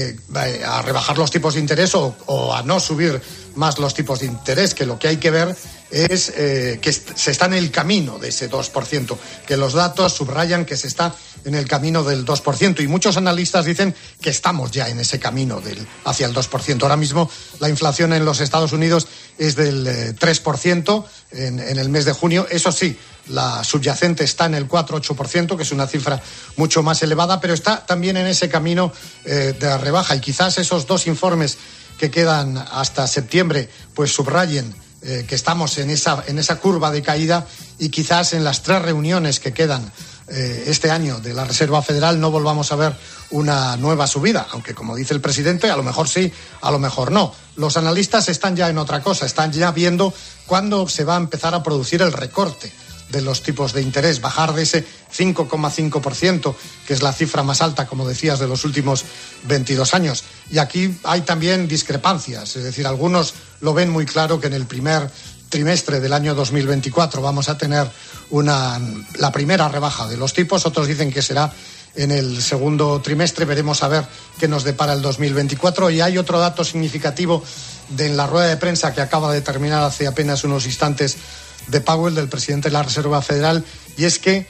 a rebajar los tipos de interés o a no subir más los tipos de interés, que lo que hay que ver es que se está en el camino de ese 2%, que los datos subrayan que se está en el camino del 2%, y muchos analistas dicen que estamos ya en ese camino hacia el 2%. Ahora mismo la inflación en los Estados Unidos es del 3% en el mes de junio. Eso sí, la subyacente está en el 4,8%, que es una cifra mucho más elevada, pero está también en ese camino de rebaja, y quizás esos 2 informes que quedan hasta septiembre pues subrayen que estamos en esa curva de caída, y quizás en las 3 reuniones que quedan este año de la Reserva Federal no volvamos a ver una nueva subida, aunque como dice el presidente, a lo mejor sí, a lo mejor no. Los analistas están ya en otra cosa, están ya viendo cuándo se va a empezar a producir el recorte de los tipos de interés, bajar de ese 5,5%, que es la cifra más alta, como decías, de los últimos 22 años. Y aquí hay también discrepancias, es decir, algunos lo ven muy claro que en el primer trimestre del año 2024 vamos a tener la primera rebaja de los tipos, otros dicen que será en el segundo trimestre, veremos a ver qué nos depara el 2024. Y hay otro dato significativo en la rueda de prensa que acaba de terminar hace apenas unos instantes de Powell, del presidente de la Reserva Federal, y es que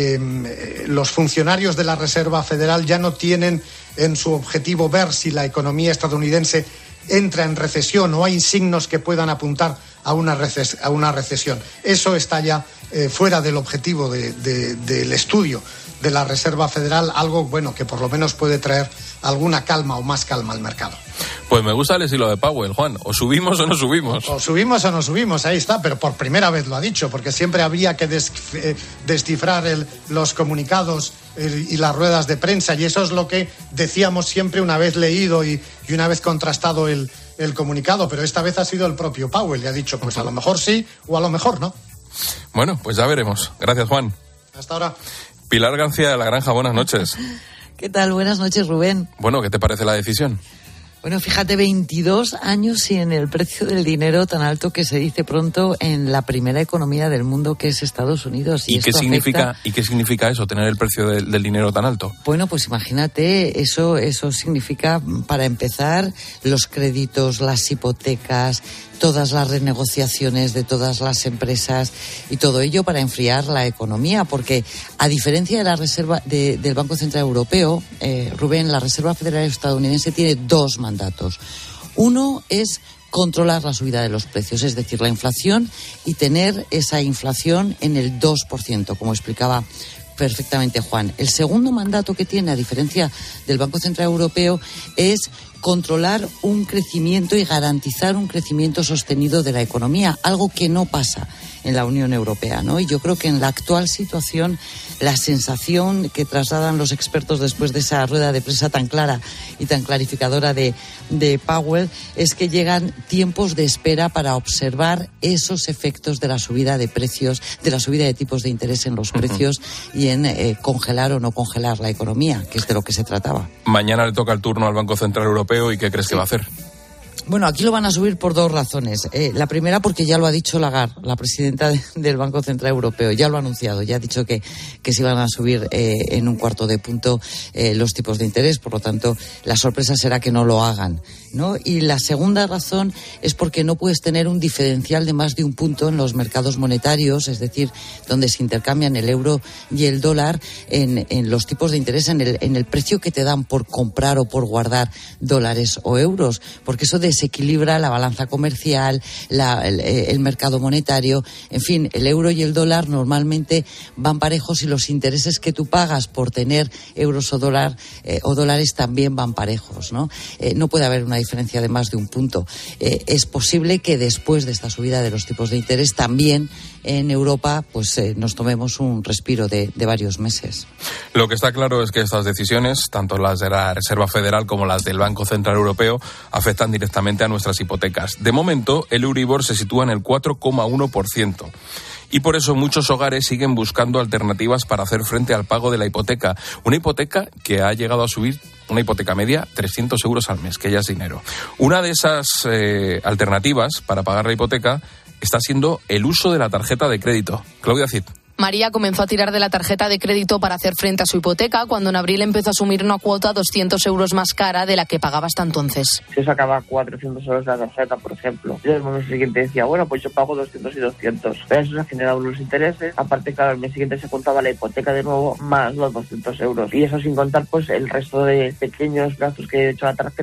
los funcionarios de la Reserva Federal ya no tienen en su objetivo ver si la economía estadounidense entra en recesión o hay signos que puedan apuntar a una recesión. Eso está ya fuera del objetivo del estudio de la Reserva Federal, algo bueno que por lo menos puede traer alguna calma o más calma al mercado. Pues me gusta el estilo de Powell, Juan. O subimos o no subimos. O subimos o no subimos, ahí está, pero por primera vez lo ha dicho, porque siempre había que descifrar los comunicados y las ruedas de prensa, y eso es lo que decíamos siempre una vez leído y una vez contrastado el comunicado, pero esta vez ha sido el propio Powell y ha dicho, pues a lo mejor sí o a lo mejor no. Bueno, pues ya veremos. Gracias, Juan. Hasta ahora. Pilar García de la Granja, buenas noches. ¿Qué tal? Buenas noches, Rubén. Bueno, ¿qué te parece la decisión? Bueno, fíjate, 22 años y en el precio del dinero tan alto que se dice pronto en la primera economía del mundo, que es Estados Unidos. ¿Y qué significa eso, tener el precio del dinero tan alto? Bueno, pues imagínate, eso significa, para empezar, los créditos, las hipotecas, todas las renegociaciones de todas las empresas y todo ello para enfriar la economía, porque a diferencia de la Reserva del Banco Central Europeo, Rubén, la Reserva Federal estadounidense tiene dos mandatos. Uno es controlar la subida de los precios, es decir, la inflación, y tener esa inflación en el 2%, como explicaba perfectamente Juan. El segundo mandato que tiene, a diferencia del Banco Central Europeo, es controlar un crecimiento y garantizar un crecimiento sostenido de la economía, algo que no pasa en la Unión Europea, ¿no? Y yo creo que en la actual situación la sensación que trasladan los expertos después de esa rueda de prensa tan clara y tan clarificadora de Powell es que llegan tiempos de espera para observar esos efectos de la subida de precios, de la subida de tipos de interés en los precios y en congelar o no congelar la economía, que es de lo que se trataba. Mañana le toca el turno al Banco Central Europeo, ¿y qué crees que va a hacer? Bueno, aquí lo van a subir por dos razones. La primera, porque ya lo ha dicho Lagarde, la presidenta del Banco Central Europeo, ya lo ha anunciado, ya ha dicho que se iban a subir en un cuarto de punto los tipos de interés, por lo tanto, la sorpresa será que no lo hagan, ¿no? Y la segunda razón es porque no puedes tener un diferencial de más de un punto en los mercados monetarios, es decir, donde se intercambian el euro y el dólar en los tipos de interés, en el precio que te dan por comprar o por guardar dólares o euros, porque eso desequilibra la balanza comercial, el mercado monetario, en fin, el euro y el dólar normalmente van parejos y los intereses que tú pagas por tener euros o dólares también van parejos, ¿no? No puede haber una diferencia de más de un punto. Es posible que después de esta subida de los tipos de interés también en Europa pues nos tomemos un respiro de varios meses. Lo que está claro es que estas decisiones, tanto las de la Reserva Federal como las del Banco Central Europeo, afectan directamente a nuestras hipotecas. De momento, el Euribor se sitúa en el 4,1%. Y por eso muchos hogares siguen buscando alternativas para hacer frente al pago de la hipoteca. Una hipoteca que ha llegado a subir, una hipoteca media, 300 euros al mes, que ya es dinero. Una de esas alternativas para pagar la hipoteca está siendo el uso de la tarjeta de crédito. Claudia Cid. María comenzó a tirar de la tarjeta de crédito para hacer frente a su hipoteca cuando en abril empezó a asumir una cuota 200 euros más cara de la que pagaba hasta entonces. Si yo sacaba 400 euros de la tarjeta, por ejemplo, yo el mes siguiente decía, bueno, pues yo pago 200 y 200. Pero eso se ha generado unos intereses. Aparte, claro, el mes siguiente se contaba la hipoteca de nuevo más los 200 euros. Y eso sin contar pues el resto de pequeños gastos que he hecho a la tarjeta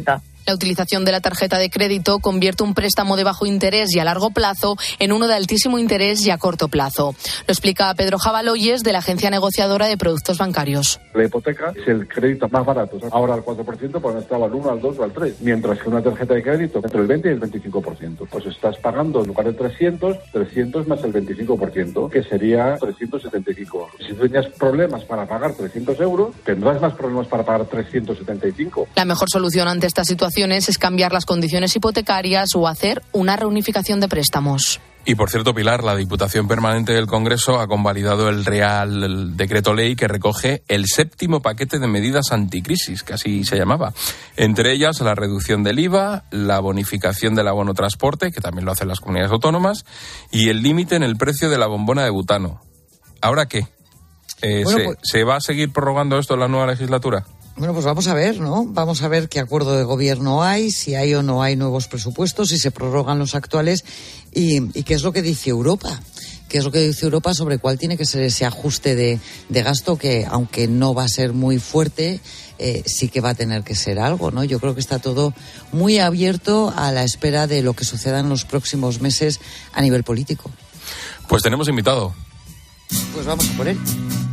La utilización de la tarjeta de crédito convierte un préstamo de bajo interés y a largo plazo en uno de altísimo interés y a corto plazo. Lo explica Pedro Jabaloyes, de la agencia negociadora de productos bancarios. La hipoteca es el crédito más barato. Ahora al 4%, pues estaba al 1, al 2 o al 3. Mientras que una tarjeta de crédito entre el 20 y el 25%. Pues estás pagando en lugar de 300 más el 25%, que sería 375. Si tenías problemas para pagar 300 euros, tendrás más problemas para pagar 375. La mejor solución ante estas situaciones es cambiar las condiciones hipotecarias o hacer una reunificación de préstamos. Y por cierto, Pilar, la Diputación Permanente del Congreso ha convalidado el Real Decreto Ley que recoge el 7º paquete de medidas anticrisis, que así se llamaba. Entre ellas, la reducción del IVA, la bonificación del abono transporte, que también lo hacen las comunidades autónomas, y el límite en el precio de la bombona de butano. ¿Ahora qué? ¿Se va a seguir prorrogando esto en la nueva legislatura? Bueno, pues vamos a ver, ¿no? Vamos a ver qué acuerdo de gobierno hay, si hay o no hay nuevos presupuestos, si se prorrogan los actuales y qué es lo que dice Europa. ¿Qué es lo que dice Europa sobre cuál tiene que ser ese ajuste de gasto que, aunque no va a ser muy fuerte, sí que va a tener que ser algo, ¿no? Yo creo que está todo muy abierto a la espera de lo que suceda en los próximos meses a nivel político. Pues tenemos invitado. Pues vamos a por él.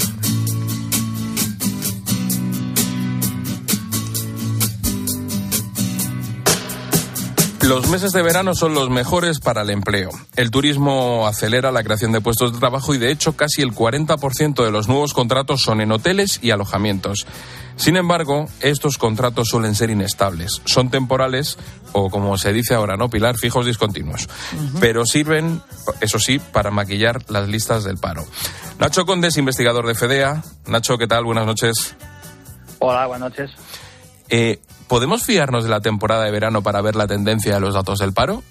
Los meses de verano son los mejores para el empleo. El turismo acelera la creación de puestos de trabajo y, de hecho, casi el 40% de los nuevos contratos son en hoteles y alojamientos. Sin embargo, estos contratos suelen ser inestables. Son temporales o, como se dice ahora, ¿no, Pilar? Fijos discontinuos. Pero sirven, eso sí, para maquillar las listas del paro. Nacho Condes, investigador de FEDEA. Nacho, ¿qué tal? Buenas noches. Hola, buenas noches. ¿Podemos fiarnos de la temporada de verano para ver la tendencia de los datos del paro?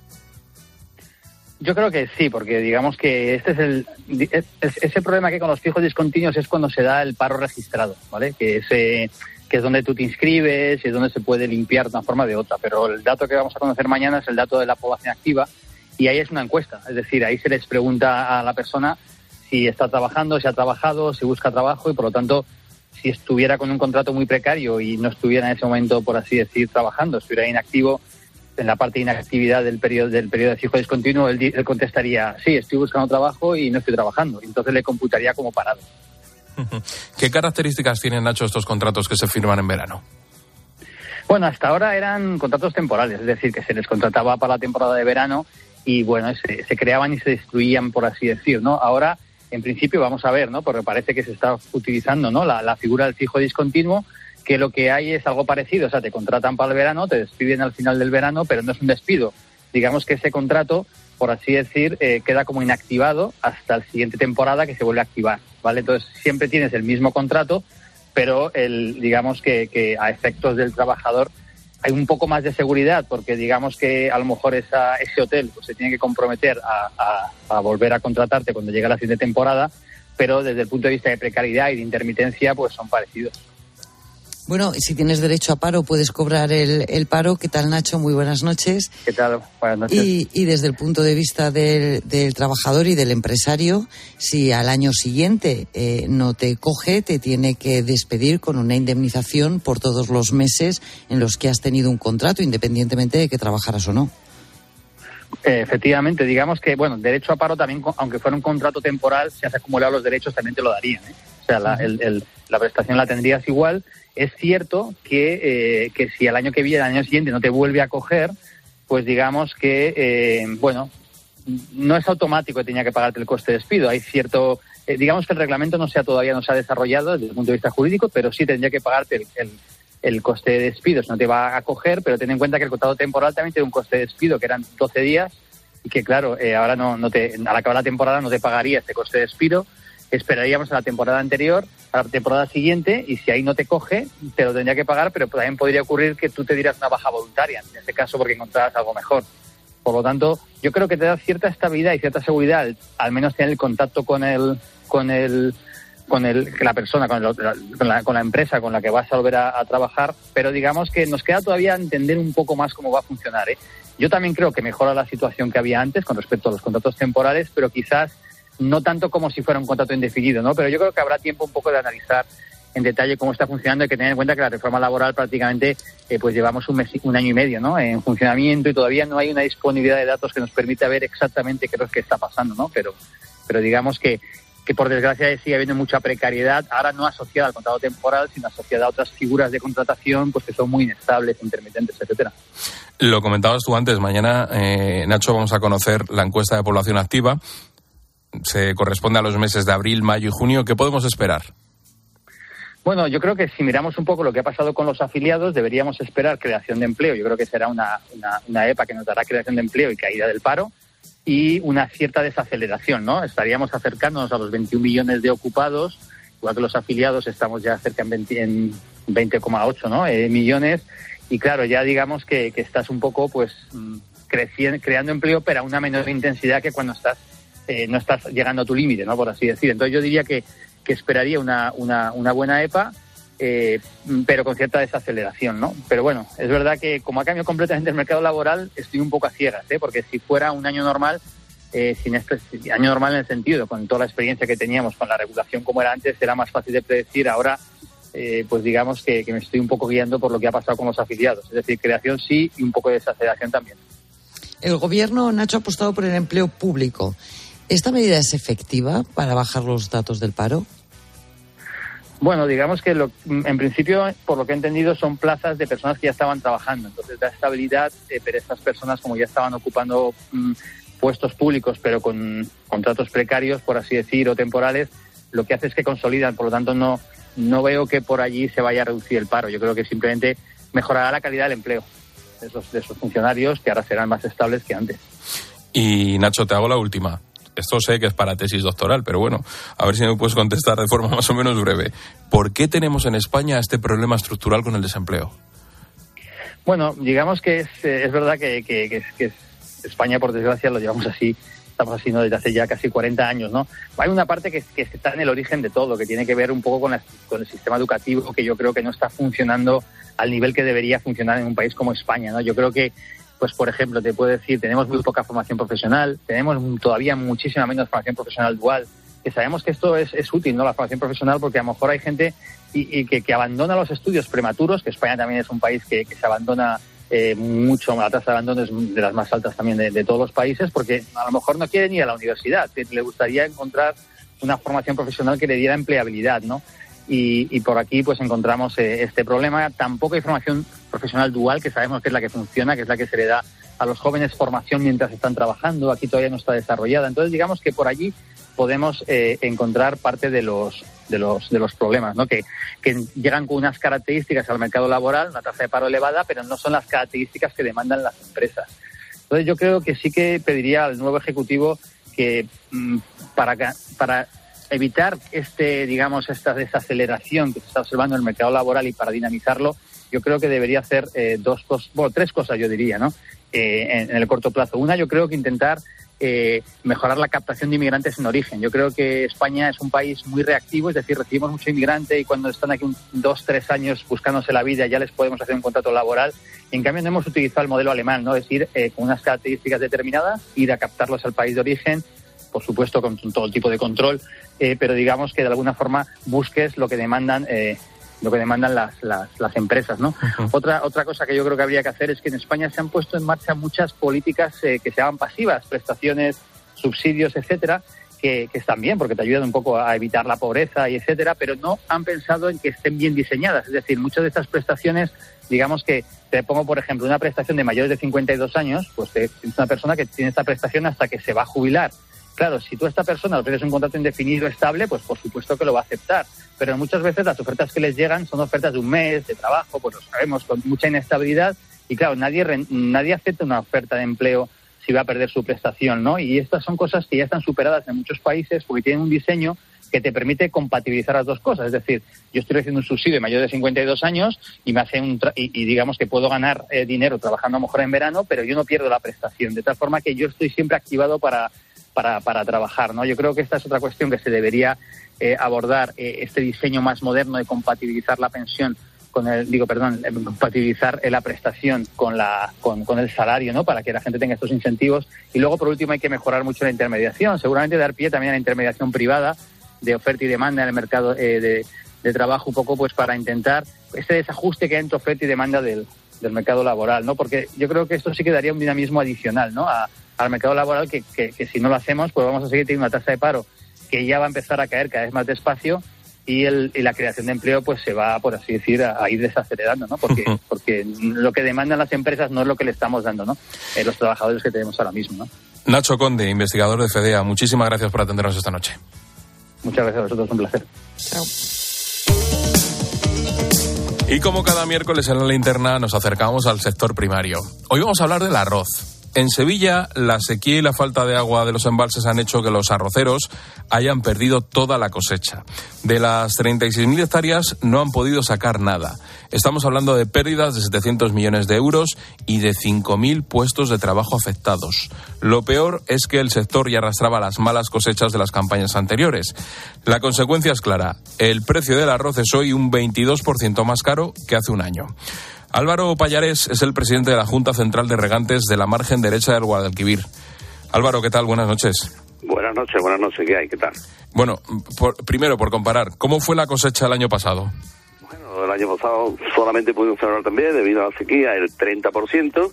Yo creo que sí, porque digamos que este es ese problema que con los fijos discontinuos es cuando se da el paro registrado, ¿vale? Que es donde tú te inscribes y es donde se puede limpiar de una forma o de otra. Pero el dato que vamos a conocer mañana es el dato de la población activa y ahí es una encuesta. Es decir, ahí se les pregunta a la persona si está trabajando, si ha trabajado, si busca trabajo y, por lo tanto, si estuviera con un contrato muy precario y no estuviera en ese momento, por así decir, trabajando, estuviera inactivo, en la parte de inactividad del periodo de fijo discontinuo, él contestaría, sí, estoy buscando trabajo y no estoy trabajando. Entonces le computaría como parado. ¿Qué características tienen, Nacho, estos contratos que se firman en verano? Bueno, hasta ahora eran contratos temporales, es decir, que se les contrataba para la temporada de verano y, bueno, se creaban y se destruían, por así decir, ¿no? Ahora, en principio, vamos a ver, ¿no? Porque parece que se está utilizando, ¿no? La figura del fijo discontinuo, que lo que hay es algo parecido. O sea, te contratan para el verano, te despiden al final del verano, pero no es un despido. Digamos que ese contrato, por así decir, queda como inactivado hasta la siguiente temporada que se vuelve a activar, ¿vale? Entonces, siempre tienes el mismo contrato, pero digamos que a efectos del trabajador hay un poco más de seguridad, porque digamos que a lo mejor ese hotel pues se tiene que comprometer a volver a contratarte cuando llegue la siguiente temporada, pero desde el punto de vista de precariedad y de intermitencia pues son parecidos. Bueno, si tienes derecho a paro, puedes cobrar el paro. ¿Qué tal, Nacho? Muy buenas noches. ¿Qué tal? Buenas noches. Y desde el punto de vista del trabajador y del empresario, si al año siguiente no te coge, te tiene que despedir con una indemnización por todos los meses en los que has tenido un contrato, independientemente de que trabajaras o no. Efectivamente, digamos que, bueno, derecho a paro también, aunque fuera un contrato temporal, si has acumulado los derechos también te lo darían, ¿eh? O sea, la prestación la tendrías igual. Es cierto que si al año siguiente no te vuelve a coger, pues digamos que, bueno, no es automático que tenía que pagarte el coste de despido. Hay cierto, digamos que el reglamento todavía no se ha desarrollado desde el punto de vista jurídico, pero sí tendría que pagarte el coste de despido. No te va a coger, pero ten en cuenta que el contrato temporal también tiene un coste de despido, que eran 12 días, y que claro, ahora al acabar la temporada no te pagaría este coste de despido. Esperaríamos a la temporada anterior, a la temporada siguiente, y si ahí no te coge, te lo tendría que pagar, pero también podría ocurrir que tú te dieras una baja voluntaria, en este caso porque encontrarás algo mejor. Por lo tanto, yo creo que te da cierta estabilidad y cierta seguridad, al menos tener el contacto con la persona, con la empresa con la que vas a volver a trabajar, pero digamos que nos queda todavía entender un poco más cómo va a funcionar, ¿eh? Yo también creo que mejora la situación que había antes con respecto a los contratos temporales, pero quizás no tanto como si fuera un contrato indefinido, ¿no? Pero yo creo que habrá tiempo un poco de analizar en detalle cómo está funcionando. Hay que tener en cuenta que la reforma laboral prácticamente pues llevamos un año y medio, ¿no?, en funcionamiento, y todavía no hay una disponibilidad de datos que nos permita ver exactamente qué es lo que está pasando, ¿no? Pero digamos que por desgracia sigue habiendo mucha precariedad, ahora no asociada al contrato temporal, sino asociada a otras figuras de contratación pues que son muy inestables, intermitentes, etcétera. Lo comentabas tú antes, mañana, Nacho, vamos a conocer la encuesta de población activa. Se corresponde a los meses de abril, mayo y junio. ¿Qué podemos esperar? Bueno, yo creo que si miramos un poco lo que ha pasado con los afiliados, deberíamos esperar creación de empleo. Yo creo que será una EPA que nos dará creación de empleo y caída del paro, y una cierta desaceleración, ¿no? Estaríamos acercándonos a los 21 millones de ocupados, igual que los afiliados estamos ya cerca en 20,8, ¿no? Millones, y claro, ya digamos que estás un poco pues creando empleo, pero a una menor intensidad que cuando no estás llegando a tu límite, ¿no?, por así decir. Entonces yo diría que esperaría una buena EPA, pero con cierta desaceleración, ¿no? Pero bueno, es verdad que como ha cambiado completamente el mercado laboral, estoy un poco a ciegas, porque si fuera un año normal, año normal en el sentido, con toda la experiencia que teníamos con la regulación como era antes, era más fácil de predecir. Ahora, pues digamos que me estoy un poco guiando por lo que ha pasado con los afiliados. Es decir, creación sí y un poco de desaceleración también. El gobierno, Nacho, ha apostado por el empleo público. ¿Esta medida es efectiva para bajar los datos del paro? Bueno, digamos que en principio, por lo que he entendido, son plazas de personas que ya estaban trabajando. Entonces da estabilidad, pero estas personas, como ya estaban ocupando puestos públicos, pero con contratos precarios, por así decir, o temporales, lo que hace es que consolidan. Por lo tanto, no veo que por allí se vaya a reducir el paro. Yo creo que simplemente mejorará la calidad del empleo de esos funcionarios, que ahora serán más estables que antes. Y Nacho, te hago la última. Esto sé que es para tesis doctoral, pero bueno, a ver si me puedes contestar de forma más o menos breve. ¿Por qué tenemos en España este problema estructural con el desempleo? Bueno, digamos que es verdad que España, por desgracia, lo llevamos así, estamos así, ¿no?, desde hace ya casi 40 años, ¿no? Hay una parte que está en el origen de todo, que tiene que ver un poco con el sistema educativo, que yo creo que no está funcionando al nivel que debería funcionar en un país como España, ¿no? Yo creo que, pues por ejemplo, te puedo decir, tenemos muy poca formación profesional, tenemos todavía muchísima menos formación profesional dual, que sabemos que esto es útil, ¿no?, la formación profesional, porque a lo mejor hay gente que abandona los estudios prematuros, que España también es un país que se abandona mucho, la tasa de abandono es de las más altas también de todos los países, porque a lo mejor no quiere ni ir a la universidad, le gustaría encontrar una formación profesional que le diera empleabilidad, ¿no? Y por aquí pues encontramos este problema. Tampoco hay formación profesional dual, que sabemos que es la que funciona, que es la que se le da a los jóvenes formación mientras están trabajando. Aquí todavía no está desarrollada. Entonces digamos que por allí podemos encontrar parte de los problemas, ¿no? Que llegan con unas características al mercado laboral, una tasa de paro elevada, pero no son las características que demandan las empresas. Entonces yo creo que sí que pediría al nuevo Ejecutivo que para evitar esta desaceleración que se está observando en el mercado laboral, y para dinamizarlo, yo creo que debería hacer tres cosas, yo diría, ¿no? En el corto plazo. Una, yo creo que intentar mejorar la captación de inmigrantes en origen. Yo creo que España es un país muy reactivo, es decir, recibimos mucho inmigrante y cuando están aquí 2-3 años buscándose la vida ya les podemos hacer un contrato laboral. En cambio, no hemos utilizado el modelo alemán, ¿no? Es decir, con unas características determinadas, ir a captarlos al país de origen, por supuesto con todo tipo de control, pero digamos que de alguna forma busques lo que demandan las empresas, ¿no? Uh-huh. Otra cosa que yo creo que habría que hacer es que en España se han puesto en marcha muchas políticas que se llaman pasivas, prestaciones, subsidios, etcétera, que están bien porque te ayudan un poco a evitar la pobreza y etcétera, pero no han pensado en que estén bien diseñadas. Es decir, muchas de estas prestaciones, digamos que te pongo, por ejemplo, una prestación de mayores de 52 años, pues es una persona que tiene esta prestación hasta que se va a jubilar. Claro, si tú a esta persona le pides un contrato indefinido estable, pues por supuesto que lo va a aceptar. Pero muchas veces las ofertas que les llegan son ofertas de un mes de trabajo, pues lo sabemos, con mucha inestabilidad. Y claro, nadie acepta una oferta de empleo si va a perder su prestación, ¿no? Y estas son cosas que ya están superadas en muchos países porque tienen un diseño que te permite compatibilizar las dos cosas. Es decir, yo estoy recibiendo un subsidio de mayor de 52 años y me hace y digamos que puedo ganar dinero trabajando a lo mejor en verano, pero yo no pierdo la prestación. De tal forma que yo estoy siempre activado para trabajar, ¿no? Yo creo que esta es otra cuestión que se debería abordar, este diseño más moderno de compatibilizar la pensión compatibilizar la prestación con el salario, ¿no? Para que la gente tenga estos incentivos. Y luego, por último, hay que mejorar mucho la intermediación. Seguramente dar pie también a la intermediación privada de oferta y demanda en el mercado de trabajo un poco pues para intentar ese desajuste que hay entre oferta y demanda del mercado laboral, ¿no? Porque yo creo que esto sí que daría un dinamismo adicional, ¿no? Al mercado laboral que si no lo hacemos pues vamos a seguir teniendo una tasa de paro que ya va a empezar a caer cada vez más despacio y la creación de empleo pues se va, por así decir, a ir desacelerando, ¿no? Porque lo que demandan las empresas no es lo que le estamos dando, ¿no? Los trabajadores que tenemos ahora mismo, ¿no? Nacho Conde, investigador de FEDEA, muchísimas gracias por atendernos esta noche. Muchas gracias a vosotros, un placer. Chao. Y como cada miércoles en la linterna nos acercamos al sector primario. Hoy vamos a hablar del arroz. En Sevilla, la sequía y la falta de agua de los embalses han hecho que los arroceros hayan perdido toda la cosecha. De las 36.000 hectáreas no han podido sacar nada. Estamos hablando de pérdidas de 700 millones de euros y de 5.000 puestos de trabajo afectados. Lo peor es que el sector ya arrastraba las malas cosechas de las campañas anteriores. La consecuencia es clara. El precio del arroz es hoy un 22% más caro que hace un año. Álvaro Pallares es el presidente de la Junta Central de Regantes de la margen derecha del Guadalquivir. Álvaro, ¿qué tal? Buenas noches. Buenas noches, ¿qué hay? ¿Qué tal? Bueno, primero, por comparar, ¿cómo fue la cosecha el año pasado? Bueno, el año pasado solamente pudimos sembrar también, debido a la sequía, el 30%,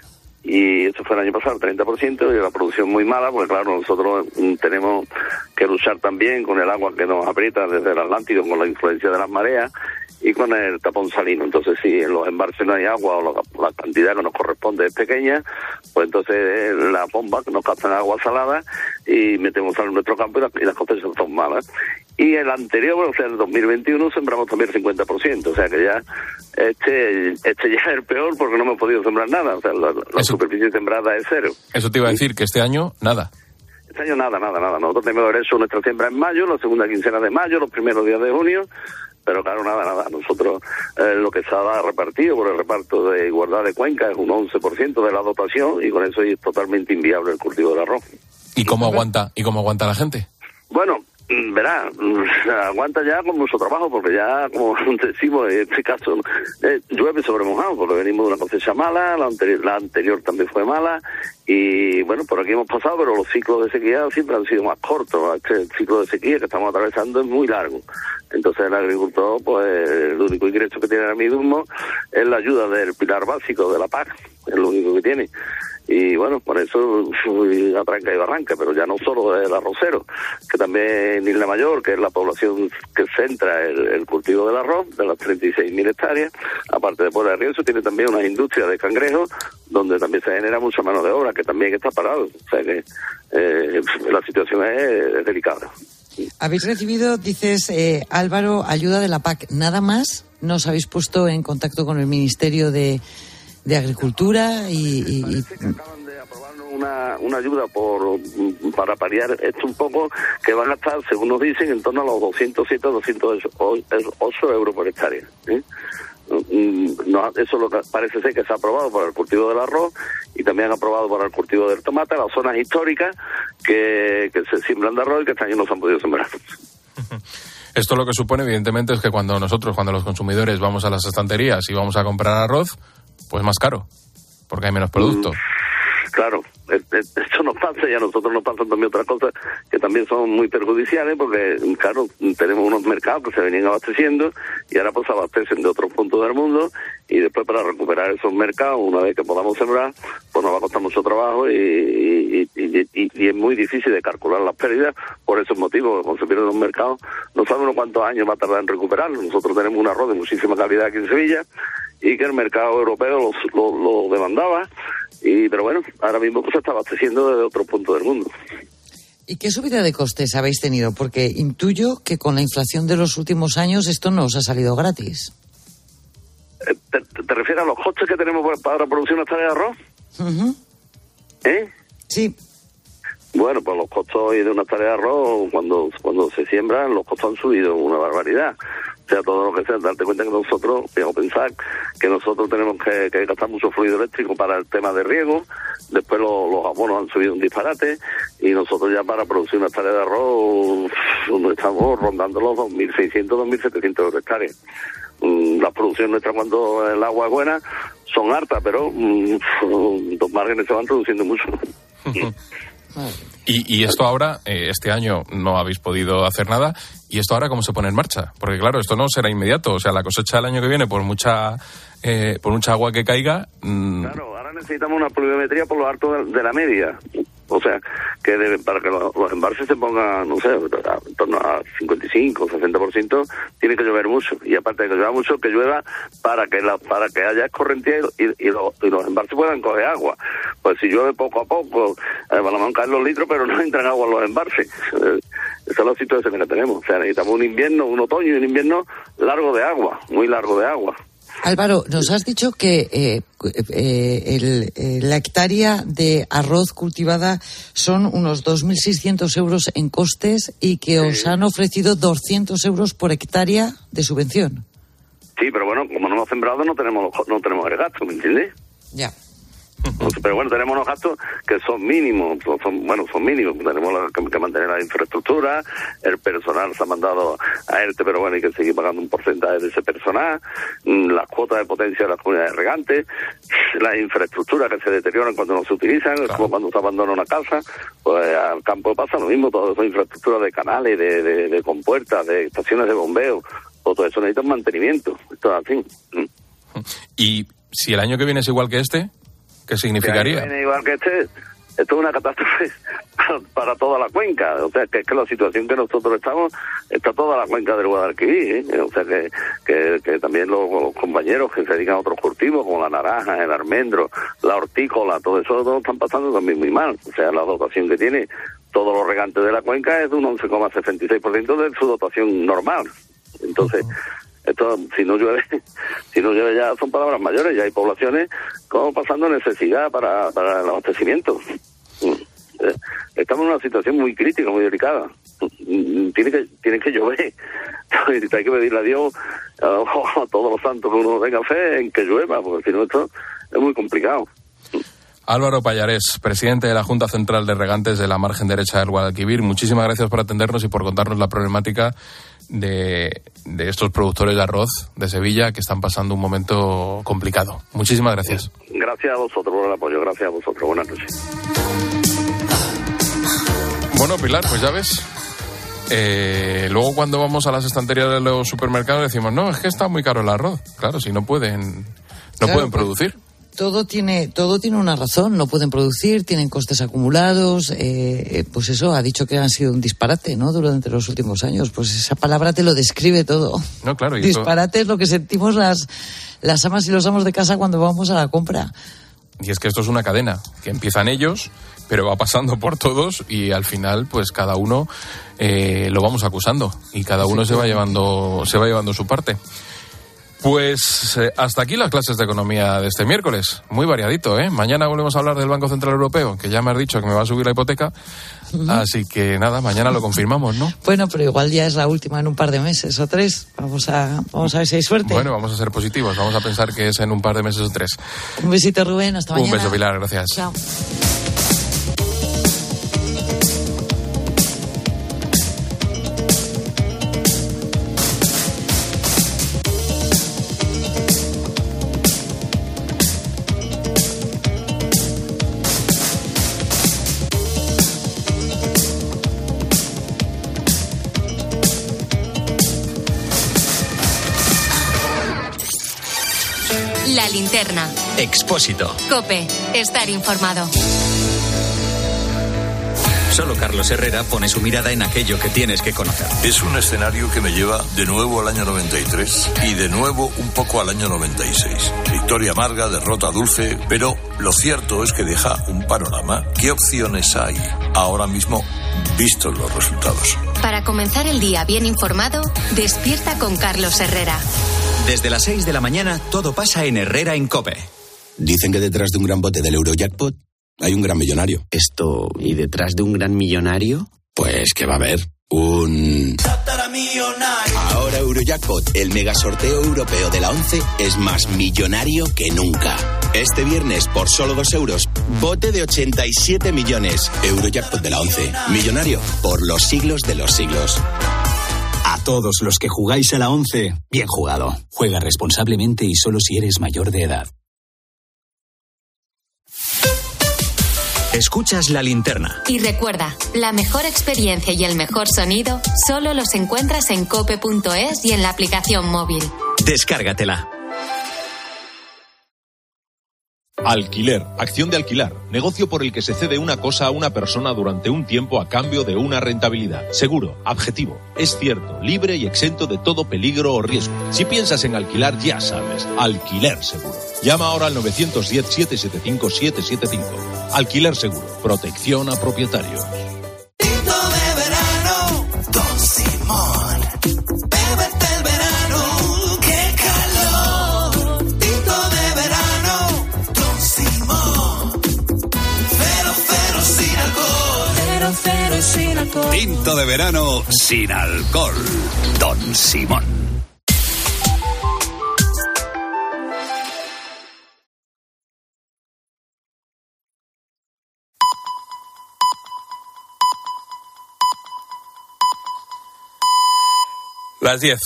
y eso fue el año pasado, el 30%, y la producción muy mala, porque claro, nosotros tenemos que luchar también con el agua que nos aprieta desde el Atlántico, con la influencia de las mareas, y con el tapón salino. Entonces, si en los embalses no hay agua o la cantidad que nos corresponde es pequeña, pues entonces la bomba que nos captan agua salada y metemos en nuestro campo y las cosechas son malas. Y el anterior, o sea, el 2021, sembramos también el 50%, o sea que ya este ya es el peor porque no hemos podido sembrar nada, o sea, la superficie sembrada es cero. Eso te iba a decir, que este año nada. Este año nada. Nosotros tenemos derecho a nuestra siembra en mayo, la segunda quincena de mayo, los primeros días de junio, pero claro, nada. Nosotros lo que se ha repartido por el reparto de igualdad de cuenca es un 11% de la dotación y con eso es totalmente inviable el cultivo del arroz. ¿Y cómo aguanta la gente? Bueno, verá, aguanta ya con nuestro trabajo, porque ya, como decimos en este caso, llueve sobre mojado, porque venimos de una cosecha mala, la anterior también fue mala, y bueno, por aquí hemos pasado, pero los ciclos de sequía siempre han sido más cortos. Este ciclo de sequía que estamos atravesando es muy largo. Entonces el agricultor, pues el único ingreso que tiene ahora mismo es la ayuda del pilar básico de la PAC, es lo único que tiene. Y bueno, por eso atranca y barranca, pero ya no solo del arrocero, que también en Isla Mayor, que es la población que centra el cultivo del arroz, de las 36.000 hectáreas, aparte de Puebla de Rienzo, tiene también una industria de cangrejos, donde también se genera mucha mano de obra, que también está parado. O sea que la situación es delicada. Habéis recibido, dices, Álvaro, ayuda de la PAC. ¿Nada más? ¿No os habéis puesto en contacto con el Ministerio de Agricultura y acaban de aprobar una ayuda para paliar esto un poco, que van a estar, según nos dicen, en torno a los 207 o 208 euros por hectárea. No, eso lo que parece ser que se ha aprobado para el cultivo del arroz y también han aprobado para el cultivo del tomate, las zonas históricas que se siembran de arroz y que este año no se han podido sembrar. Esto lo que supone, evidentemente, es que cuando los consumidores vamos a las estanterías y vamos a comprar arroz, pues más caro, porque hay menos producto. Claro, esto nos pasa y a nosotros nos pasan también otras cosas que también son muy perjudiciales, porque claro, tenemos unos mercados que se venían abasteciendo y ahora pues se abastecen de otros puntos del mundo, y después para recuperar esos mercados, una vez que podamos sembrar, pues nos va a costar mucho trabajo y es muy difícil de calcular las pérdidas por esos motivos. Cuando se pierden los mercados, no sabemos cuántos años va a tardar en recuperarlo. Nosotros tenemos un arroz de muchísima calidad aquí en Sevilla y que el mercado europeo lo demandaba, pero bueno, ahora mismo pues se está abasteciendo desde otro punto del mundo. ¿Y qué subida de costes habéis tenido? Porque intuyo que con la inflación de los últimos años esto no os ha salido gratis. ¿Te refieres a los costes que tenemos para producir una hectárea de arroz? Uh-huh. Sí. Bueno, pues los costos de una hectárea de arroz, cuando se siembran, los costos han subido una barbaridad. O sea, todo lo que sea, darte cuenta que nosotros, pensar que nosotros tenemos que gastar mucho fluido eléctrico para el tema de riego, después los abonos han subido un disparate, y nosotros ya para producir una hectárea de arroz estamos rondando los 2.600, 2.700 euros hectárea. La producción nuestra, cuando el agua es buena, son hartas, pero los márgenes se van reduciendo mucho. Y esto ahora, este año no habéis podido hacer nada, ¿y esto ahora cómo se pone en marcha? Porque claro, esto no será inmediato, o sea, la cosecha del año que viene, por mucha agua que caiga... Claro, ahora necesitamos una pluviometría por lo alto de la media. O sea, para que los embalses se pongan, no sé, en torno a 55, 60%, tiene que llover mucho. Y aparte de que llueva mucho, que llueva para que haya escorrentía y los embalses puedan coger agua. Pues si llueve poco a poco, van a caer los litros, pero no entran agua en los embalses. Esa es la situación que tenemos. O sea, necesitamos un invierno, un otoño y un invierno largo de agua, muy largo de agua. Álvaro, nos has dicho que la hectárea de arroz cultivada son unos 2.600 euros en costes y que os han ofrecido 200 euros por hectárea de subvención. Sí, pero bueno, como no hemos sembrado no tenemos el gasto, ¿me entiendes? Ya. Pero bueno, tenemos unos gastos que son mínimos, son mínimos. Tenemos que mantener la infraestructura, el personal se ha mandado a ERTE, pero bueno, hay que seguir pagando un porcentaje de ese personal, las cuotas de potencia de las comunidades regantes, la infraestructura que se deterioran cuando no se utilizan, claro. Como cuando se abandona una casa, pues al campo pasa lo mismo, toda esa infraestructura de canales, de compuertas, de estaciones de bombeo, todo eso necesita un mantenimiento, esto es así. Y si el año que viene es igual que este, ¿qué significaría? Igual que esto es una catástrofe para toda la cuenca. O sea, que es que la situación que nosotros estamos, está toda la cuenca del Guadalquivir, ¿eh? O sea, que también los compañeros que se dedican a otros cultivos, como la naranja, el almendro, la hortícola, todo eso lo están pasando también muy mal. O sea, la dotación que tiene todos los regantes de la cuenca es de un 11,66% de su dotación normal. Entonces... Esto, si no llueve ya son palabras mayores, ya hay poblaciones como pasando necesidad para el abastecimiento. Estamos en una situación muy crítica, muy delicada. Tiene que llover. Hay que pedirle a Dios, a todos los santos que uno tenga fe en que llueva, porque si no esto es muy complicado. Álvaro Pallarés, presidente de la Junta Central de Regantes de la margen derecha del Guadalquivir, muchísimas gracias por atendernos y por contarnos la problemática de estos productores de arroz de Sevilla que están pasando un momento complicado. Muchísimas gracias. Gracias a vosotros por el apoyo, gracias a vosotros. Buenas noches. Bueno, Pilar, pues ya ves, luego cuando vamos a las estanterías de los supermercados decimos, no, es que está muy caro el arroz. Claro, si no pueden producir. Todo tiene una razón, no pueden producir, tienen costes acumulados, pues eso, ha dicho que han sido un disparate, ¿no?, durante los últimos años, pues esa palabra te lo describe todo. No, claro. Disparate es lo que sentimos las amas y los amos de casa cuando vamos a la compra. Y es que esto es una cadena, que empiezan ellos, pero va pasando por todos y al final, pues cada uno lo vamos acusando y cada uno se va llevando su parte. Pues hasta aquí las clases de economía de este miércoles. Muy variadito, ¿eh? Mañana volvemos a hablar del Banco Central Europeo, que ya me has dicho que me va a subir la hipoteca. Así que nada, mañana lo confirmamos, ¿no? Bueno, pero igual ya es la última en un par de meses o 3. Vamos a ver si hay suerte. Bueno, vamos a ser positivos. Vamos a pensar que es en un par de meses o 3. Un besito, Rubén. Hasta mañana. Un beso, Pilar. Gracias. Chao. La linterna. Expósito. COPE. Estar informado. Solo Carlos Herrera pone su mirada en aquello que tienes que conocer. Es un escenario que me lleva de nuevo al año 93 y de nuevo un poco al año 96. Victoria amarga, derrota dulce, pero lo cierto es que deja un panorama. ¿Qué opciones hay ahora mismo, vistos los resultados? Para comenzar el día bien informado, despierta con Carlos Herrera. Desde las 6 de la mañana, todo pasa en Herrera en COPE. Dicen que detrás de un gran bote del Eurojackpot hay un gran millonario. ¿Y detrás de un gran millonario? Pues que va a haber un... Ahora Eurojackpot, el mega sorteo europeo de la 11, es más millonario que nunca. Este viernes, por solo 2 euros, bote de 87 millones. Eurojackpot de la 11, millonario por los siglos de los siglos. A todos los que jugáis a la 11, bien jugado. Juega responsablemente y solo si eres mayor de edad. Escuchas La Linterna. Y recuerda, la mejor experiencia y el mejor sonido solo los encuentras en cope.es y en la aplicación móvil. Descárgatela. Alquiler, acción de alquilar, negocio por el que se cede una cosa a una persona durante un tiempo a cambio de una rentabilidad. Seguro, objetivo, es cierto, libre y exento de todo peligro o riesgo. Si piensas en alquilar, ya sabes, Alquiler Seguro. Llama ahora al 910-775-775. Alquiler Seguro, protección a propietarios. Tinto de verano, Don Simón. Bébete el verano, qué calor. Tinto de verano, Don Simón. Cero, cero sin alcohol. Cero, cero sin alcohol. Tinto de verano sin alcohol. Don Simón. Las 10.